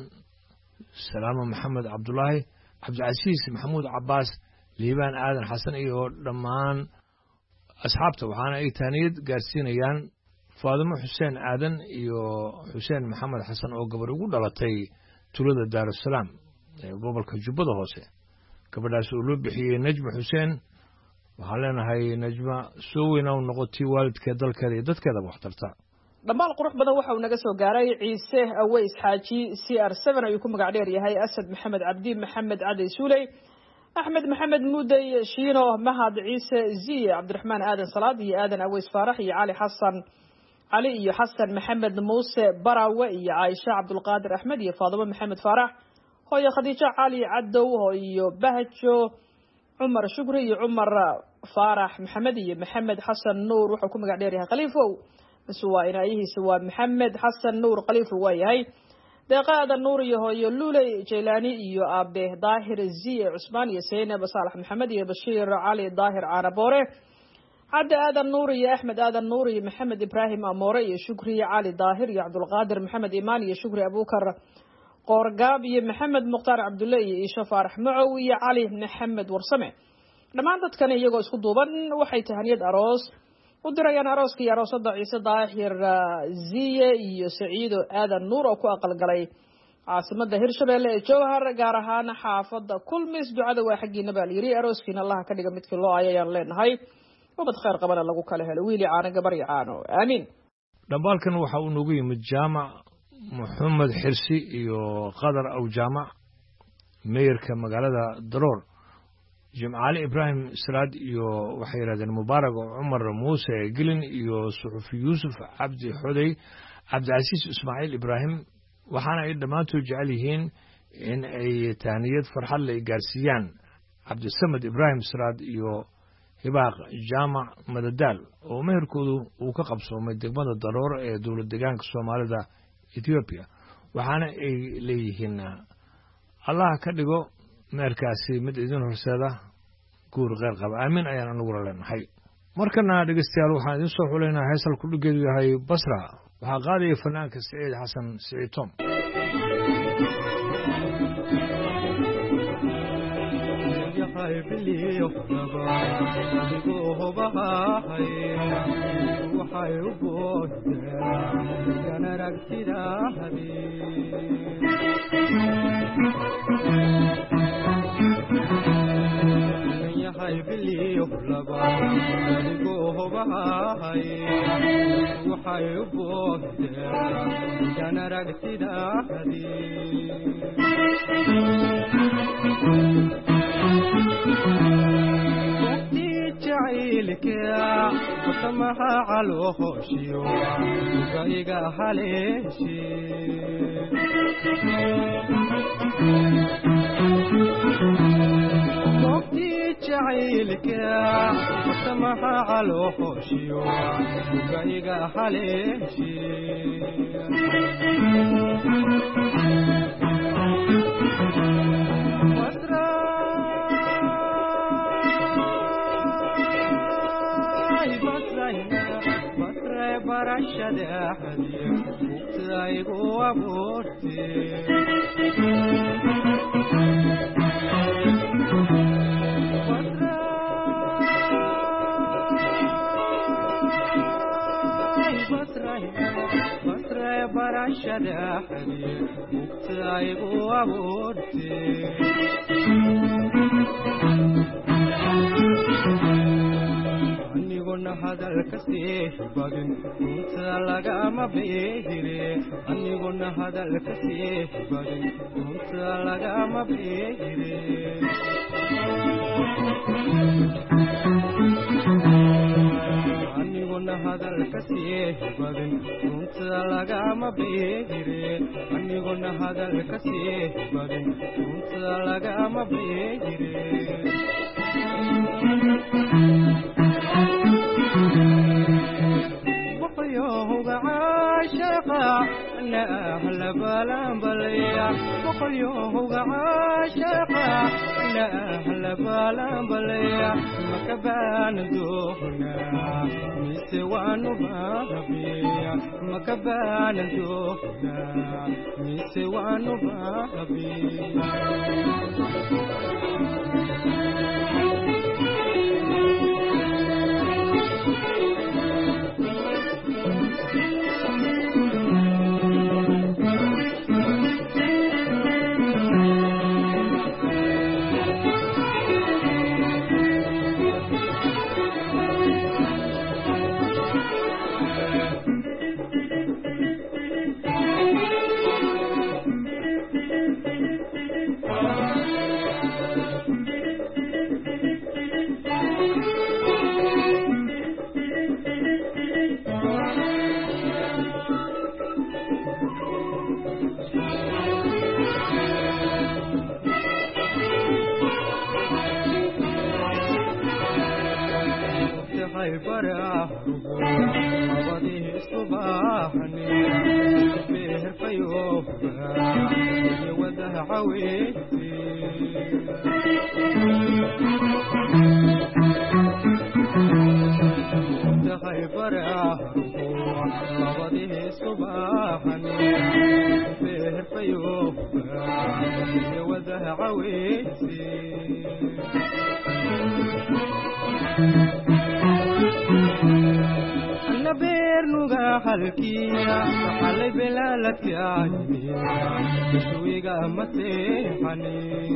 سلامة محمد عبد الله عبد العزيز محمود عباس ليبان آدن حسن إيهو لمان أصحابته وحانا إيه تانيد قارسين إيان فاطمة حسين آدن إيو حسين محمد حسن أو قبر يقول لطي تولد دار السلام قبل كجبضة هوسي قبل أسؤولوب بحي نجم حسين waxaan leenahay najma soo weyna u noqotay waalidka dalkeeda iyo dadkeeda waxtarta dhammaan qurux badan waxa uu naga soo gaaray ciise aweys xaaji CR7 ayuu ku magac dheer yahay asad maxamed cabdi maxamed cadi suulay axmed maxamed muuday shiino mahad ciise ziye cabdiraxmaan aadan salaad iyo aadan aweys faarax iyo cali iyo xasan maxamed muuse barawe iyo caaisha cabdulqaadir axmed iyo faadimo maxamed faarax hooyo khadiijo cali cadow iyo bahjo عمر شكري عمر فارح محمد محمد حسن نور وحكو مقع ديريها خليفو سوا إنايه سوا محمد حسن نور خليفو وياي دقاء النور يهو يلولي جيلاني يو أبيه ظاهر الزي عثمان يسينة بصالح محمد بشير علي ظاهر عربوري عبد هذا النور يا أحمد هذا النور يا محمد إبراهيم أموري شكري علي ظاهر يا عبد القادر محمد إيمان يا شكري أبو بكر قورقابي محمد مختار عبد الله إيشا فارح معوي علي محمد ورسمه لما عندت كان يجوا يسقطوا waxay tahaniyad aroos u dirayaan arooskii aroosada Ciise Daahir Ziye iyo Saciido Aadan Nuur oo ku aqal galay caasimada Hirshabeelle ee Jowhar gaar ahaan xaafada Kulmis ducada waa xaqiina baa yiri arooskiina Allah ka dhiga midkii loo ayayaan leenahay wabad khayr qabana lagu kala helo wiili caana gabar yaano aamin dhambaalkan waxa uu nagu yimid jaamac محمد حرسي iyo qadar aw jaamac meerka magaalada Daroor Jimcaali Ibrahim Salaad iyo waxay yiraahdeen Mubarak Umar Muuse Gilin iyo Suxufi Yusuf Abdi Xuday Abdi Aziz Ismaaciil Ibrahim waxaana ay dhamaantood jecel yihiin in ay taaniyad farxad leh gaarsiiyaan Abdi Samad Ibrahim Salaad iyo Hibaaq Jaamac Madadaal oo meherkoodu uu ka qabsoomay degmada Daroor ee dowlad deegaanka Soomaalida Ethiopia waxaana ay leeyihiin Allah ka dhigo meerkaasi mid idin horseeda guur qeyr qaba aamin ayaan anagu leenahay markana dhageystayaal waxaan idin soo xuleynaa heesal ku dhigeedu yahay Basra waxaa qaadaya fanaanka Saciid Xasan Saciid Tom yahay biliyo laba adigoo hubahay waxay u boodeen kan aragtidaadii yahay biliyo laba adigoo hubahay waxay u boodeen kan aragtidaadii جعيلك وسمها على خوشي وقايقة حليشي وقتي جعيلك وسمها على خوشي وقايقة حليشي برشد أحدي وقتي وابورتي بصري برشد أحدي وقتي وابورتي هذا الكسيه بدن كنت لقى ما بيجري أني قلنا هذا الكسيه بدن كنت لقى ما بيجري أني قلنا هذا الكسيه بدن كنت لقى ما بيجري أني قلنا هذا الكسيه بدن كنت لقى ما بيجري بقيوه عاشقا لا أهل بلان بليا بقيوه عاشقا لا أهل بلان بليا مكبان دوهنا مسوان بابيا مكبان دوهنا مسوان بابيا halkiya xalay bilaaladki aadmiya bishwiga masiixani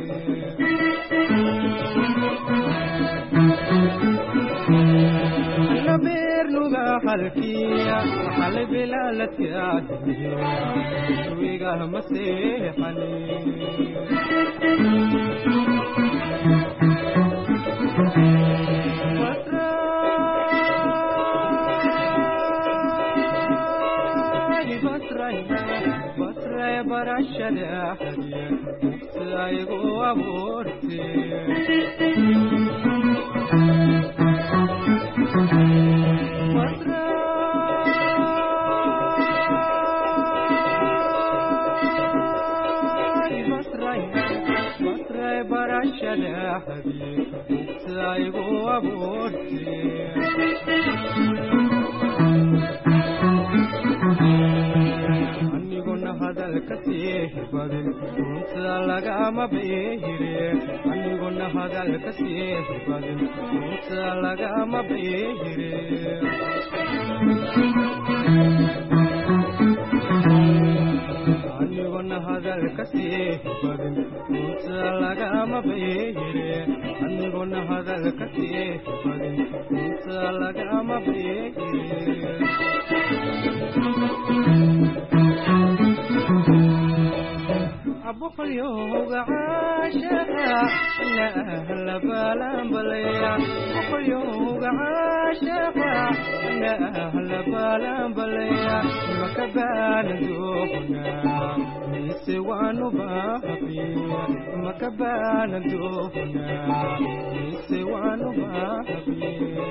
nabeernuga halkiya xalay bilaaladki aadmiya bishwiga masiixani برشد أحدي مفتاي وابورتي مصري برشد أحدي مفتاي وابورتي هذا kasii badin runta lagama beehire aniguna hadal kasii badin runta lagama beehire aniguna hadal kasii badin runta lagama beehire aniguna hadal kasii badin runta lagama beehire بخيوغ عاشقا لا أهل بالان بليا بخيوغ عاشقا لا أهل بالان بليا مكبان دوحنا نسوان باهبي مكبان دوحنا نسوان باهبي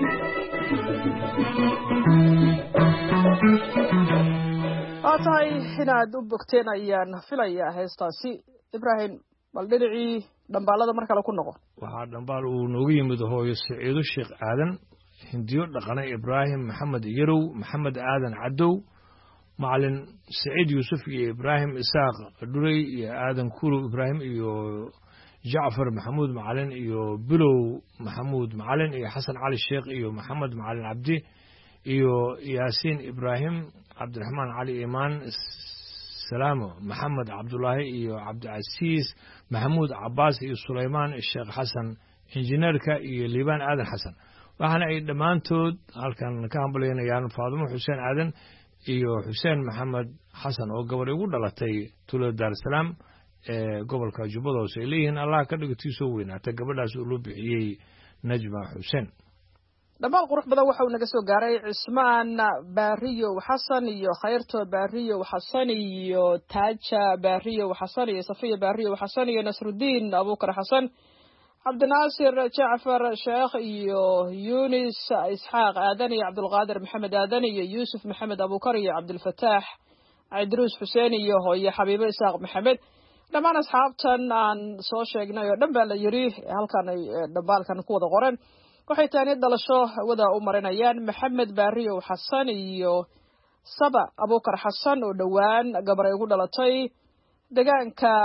tahay inaad u bogteen ayaan filayaa heestaasi ibraahim bal dhinacii dhambaalada mar kale ku noqo waxaa dhambaal uu noogu yimid hooyo saciido sheekh aadan hindiyo dhaqane ibraahim maxamed yarow maxamed aadan cadow macalin saciid yuusuf iyo ibraahim isaaq dhurey iyo aadan kurow ibraahim iyo jacfar maxamuud macalin iyo bilow maxamuud macalin iyo xasan cali sheekh iyo maxamed macalin cabdi iyo yaasiin ibraahim cabdiraxmaan cali imaan salaamo maxamed cabdulaahi iyo cabdicasiis maxamuud cabaas iyo sulaymaan sheekh xasan injineerka iyo liibaan aadan xasan waxaana ay dhammaantood halkan ka hambalyaynayaan faadumo xuseen aadan iyo xuseen maxamed xasan oo gabar igu dhalatay tuulada daarsalaam ee gobolka jubbada hoose ay leeyihiin allah ka dhigatii soo weynaata gabadhaas uu loo bixiyey najma xuseen dhammaan qurux badan waxa uu naga soo gaaray cismaan baariyow xasan iyo khayrto baariyow xasan iyo taaja baariyow xasan iyo safiya baariyow xasan iyo nasrudiin abuukar xasan cabdinaasir jacfar sheekh iyo yunis isxaaq aadan iyo cabdulqaadir maxamed aadan iyo yuusuf maxamed abuukar iyo cabdilfataax cidruus xuseen iyo hooye xabiibo isaaq maxamed dhammaan asxaabtan aan soo sheegnay oo dhan baa la yiri halkan ay dhambaalkan ku wada qoran waxay taani dhalasho wada u marinayaan maxamed baariyow xasan iyo saba abuukar xasan oo dhowaan gabar ay ugu dhalatay deegaanka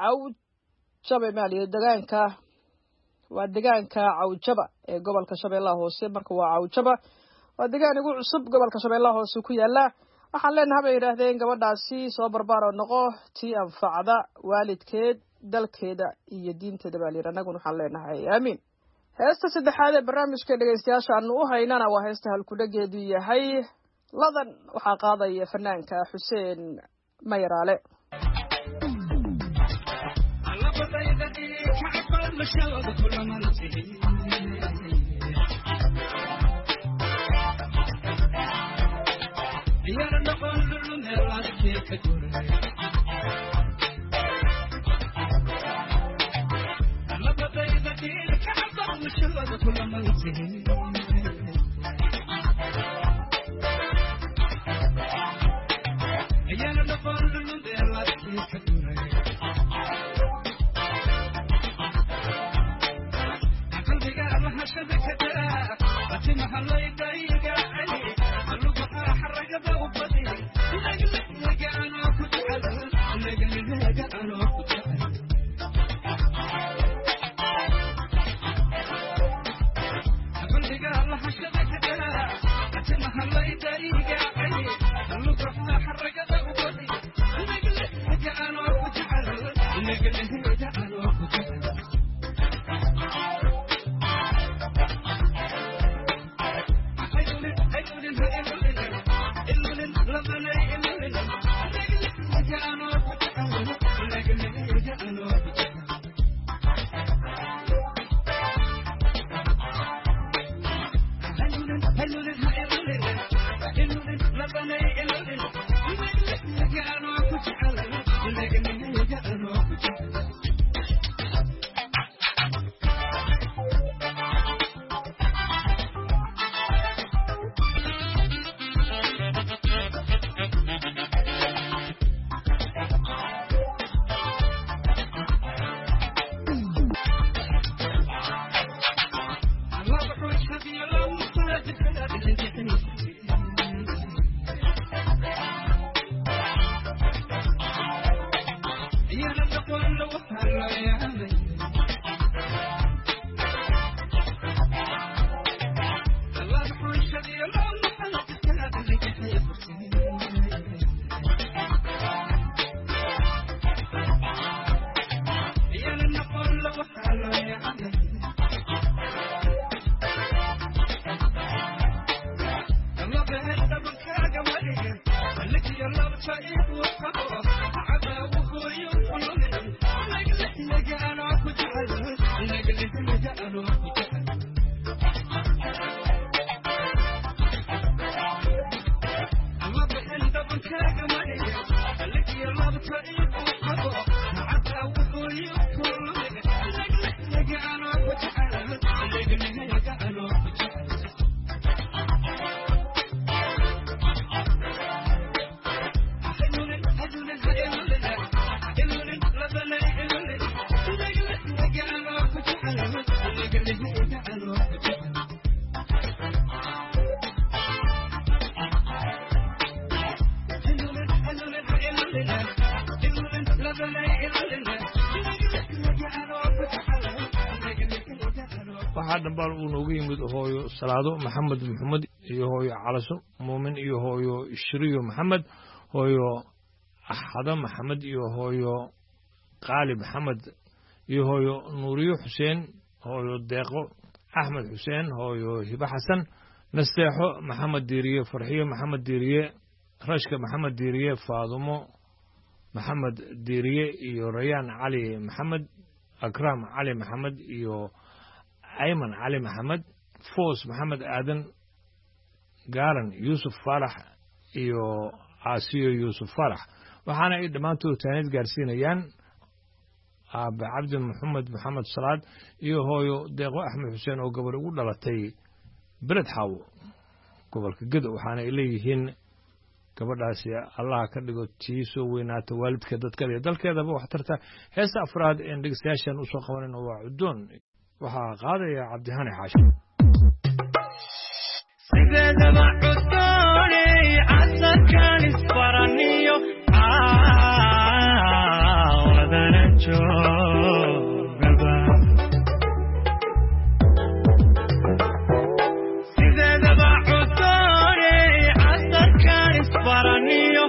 cawjaba maaliyo deegaanka waa deegaanka cawjaba ee gobolka shabeellaha hoose marka waa cawjaba waa deegaan ugu cusub gobolka shabeellaha hoose ku yaala waxaan leenahay bay yiraahdeen gabadhaasi soo barbaaro noqo tii anfacda waalidkeed dalkeeda iyo diinteeda baa layidhi annaguna waxaan leenahay aamiin heesta saddexaad ee barnaamijka dhegaystayaasha aanu u haynana waa heesta halkudhageedu yahay ladan waxaa qaadaya fanaanka xuseen mayaraale waxaa dhambaal uu noogu yimid hooyo salaado maxamed maxamed iyo hooyo calaso muumin iyo hooyo shiriyo maxamed hooyo axado maxamed iyo hooyo qaali maxamed iyo hooyo nuuriyo xuseen hooyo deeqo axmed xuseen hooyo hibo xasan nasteexo maxamed diiriye farxiyo maxamed diiriye rashka maxamed diiriye faadumo maxamed diiriye iyo rayaan cali maxamed akraam cali maxamed iyo ayman cali maxamed foos maxamed aadan gaaran yuusuf faarax iyo caasiyo yuusuf faarax waxaana ay dhammaantood taanid gaarsiinayaan aabe cabdi maxamed maxamed salaad iyo hooyo deeqo axmed xuseen oo gabadh ugu dhalatay beled xaawo gobolka gedo waxaana ay leeyihiin gabadhaasi allaha ka dhigo tii soo weynaata waalidka dadkada iyo dalkeedaba waxtarta heesta afraad een dhegeystayaashan usoo qabanayno waa cudoon waxaa qaadaya cabdihani xaashi sideedaba cudooney casarkan isbaraniyo wadana joogaba sideedaba cudooney casarkan isbaraniyo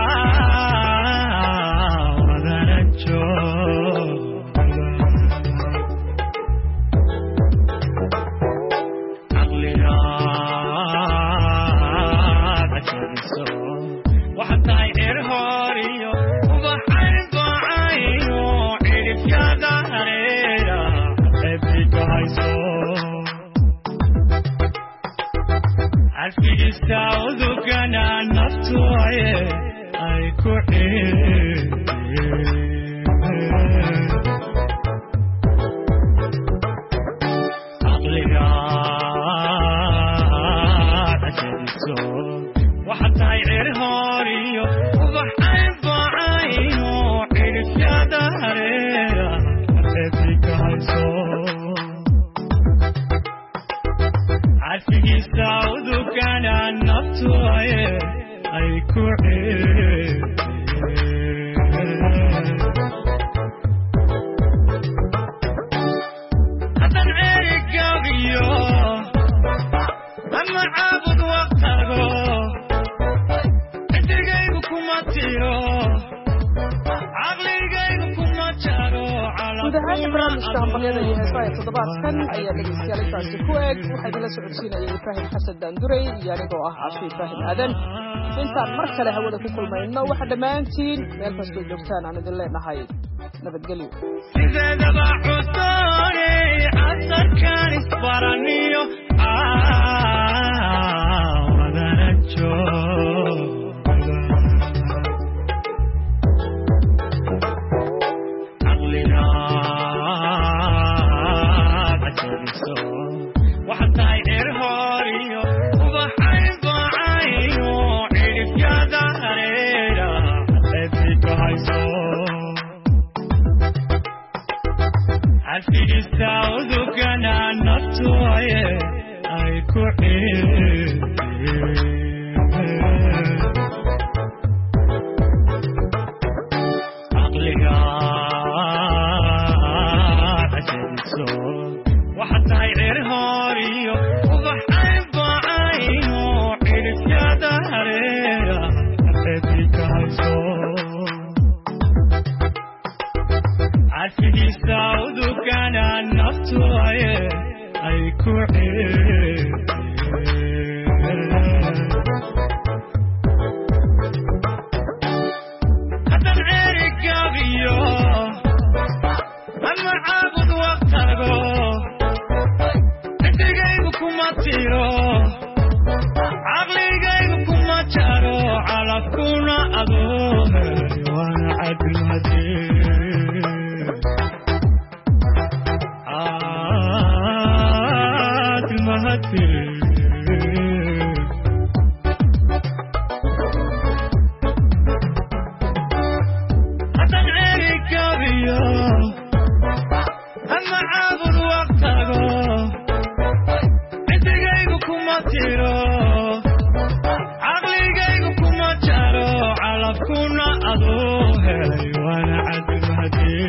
wadana joogaba Saudukana naftuaye ay kuhe aqliga ajadiso waxatay cirhoriyo ubaxayn baacayo cirifyada hareera eebika hayso عاشقي سعود كان نفسه أي كوعي حتى نعيك قابيو أما عابد وقتاقو انت قايبكم أطيرو عقلي قايبكم أطيرو guud ahaan barnaamijka hambalyada iyo heesaha ee toddobaadkan ayaa dhegeystayaal intaasi ku eg waxaa idinla socodsiinaya ibraahim xasan daanduray iyo anigoo ah casho ibraahim aadan intaan mar kale hawada ku kulmayno waxa dhammaantiin meel kastoo joogtaan aan idin leenahay nabadgelyo sideedaba cudooney casarkan isbaraniyo wadana joogaba caqliga ajadiso waxatay cirhoriyo ubaxayn baacayo cirifyada hareera eebika hayso عاشقي سعود كان نفسه أي كوعي عقلي udugana naftu ay ku hadan ergabiyo ama caabud waqtago intigaygu kuma tiro caqligaygu kuma jaro calafkuna adoo waana cadil hadii hadan ergabiyo ama caabud waqtago intigaygu kuma tiro caqligaygu kuma jaro calafkuna adoo helay waana cadil hadii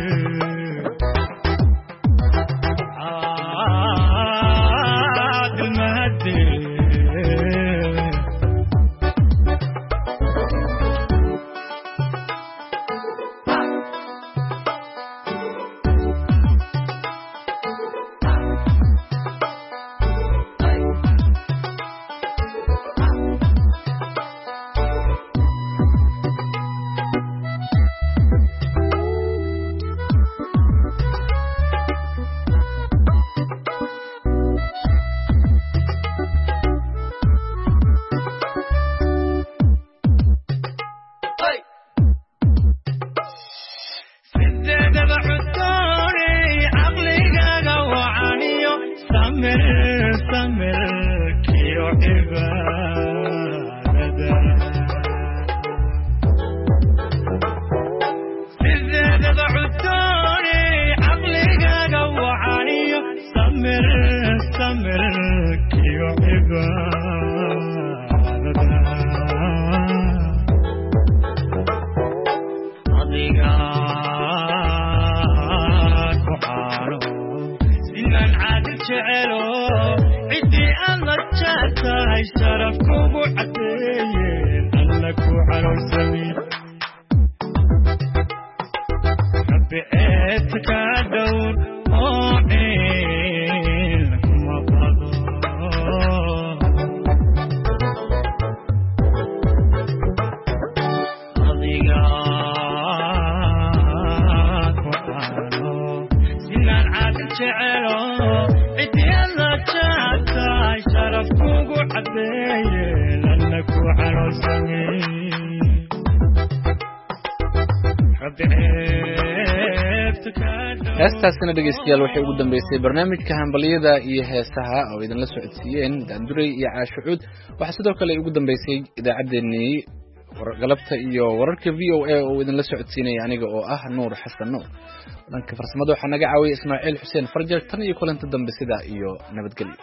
heestaasina dhegeystayaal waxay ugu dambeysay barnaamijka hambaliyada iyo heesaha oo idinla socodsiiyeen daanduray iyo caashucuud waxaa sidoo kale ugu dambeysay idaacaddeenii galabta iyo wararka VOA oo idinla socodsiinaya aniga oo ah Nuur Xasan Nuur dhanka farsamada waxaa naga caawiyay Ismaaciil Xuseen Farjar tan iyo kulanti dambe sida iyo nabadgelyo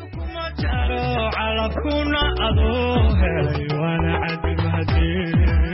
calafkuna adoo helay waana cadil hadii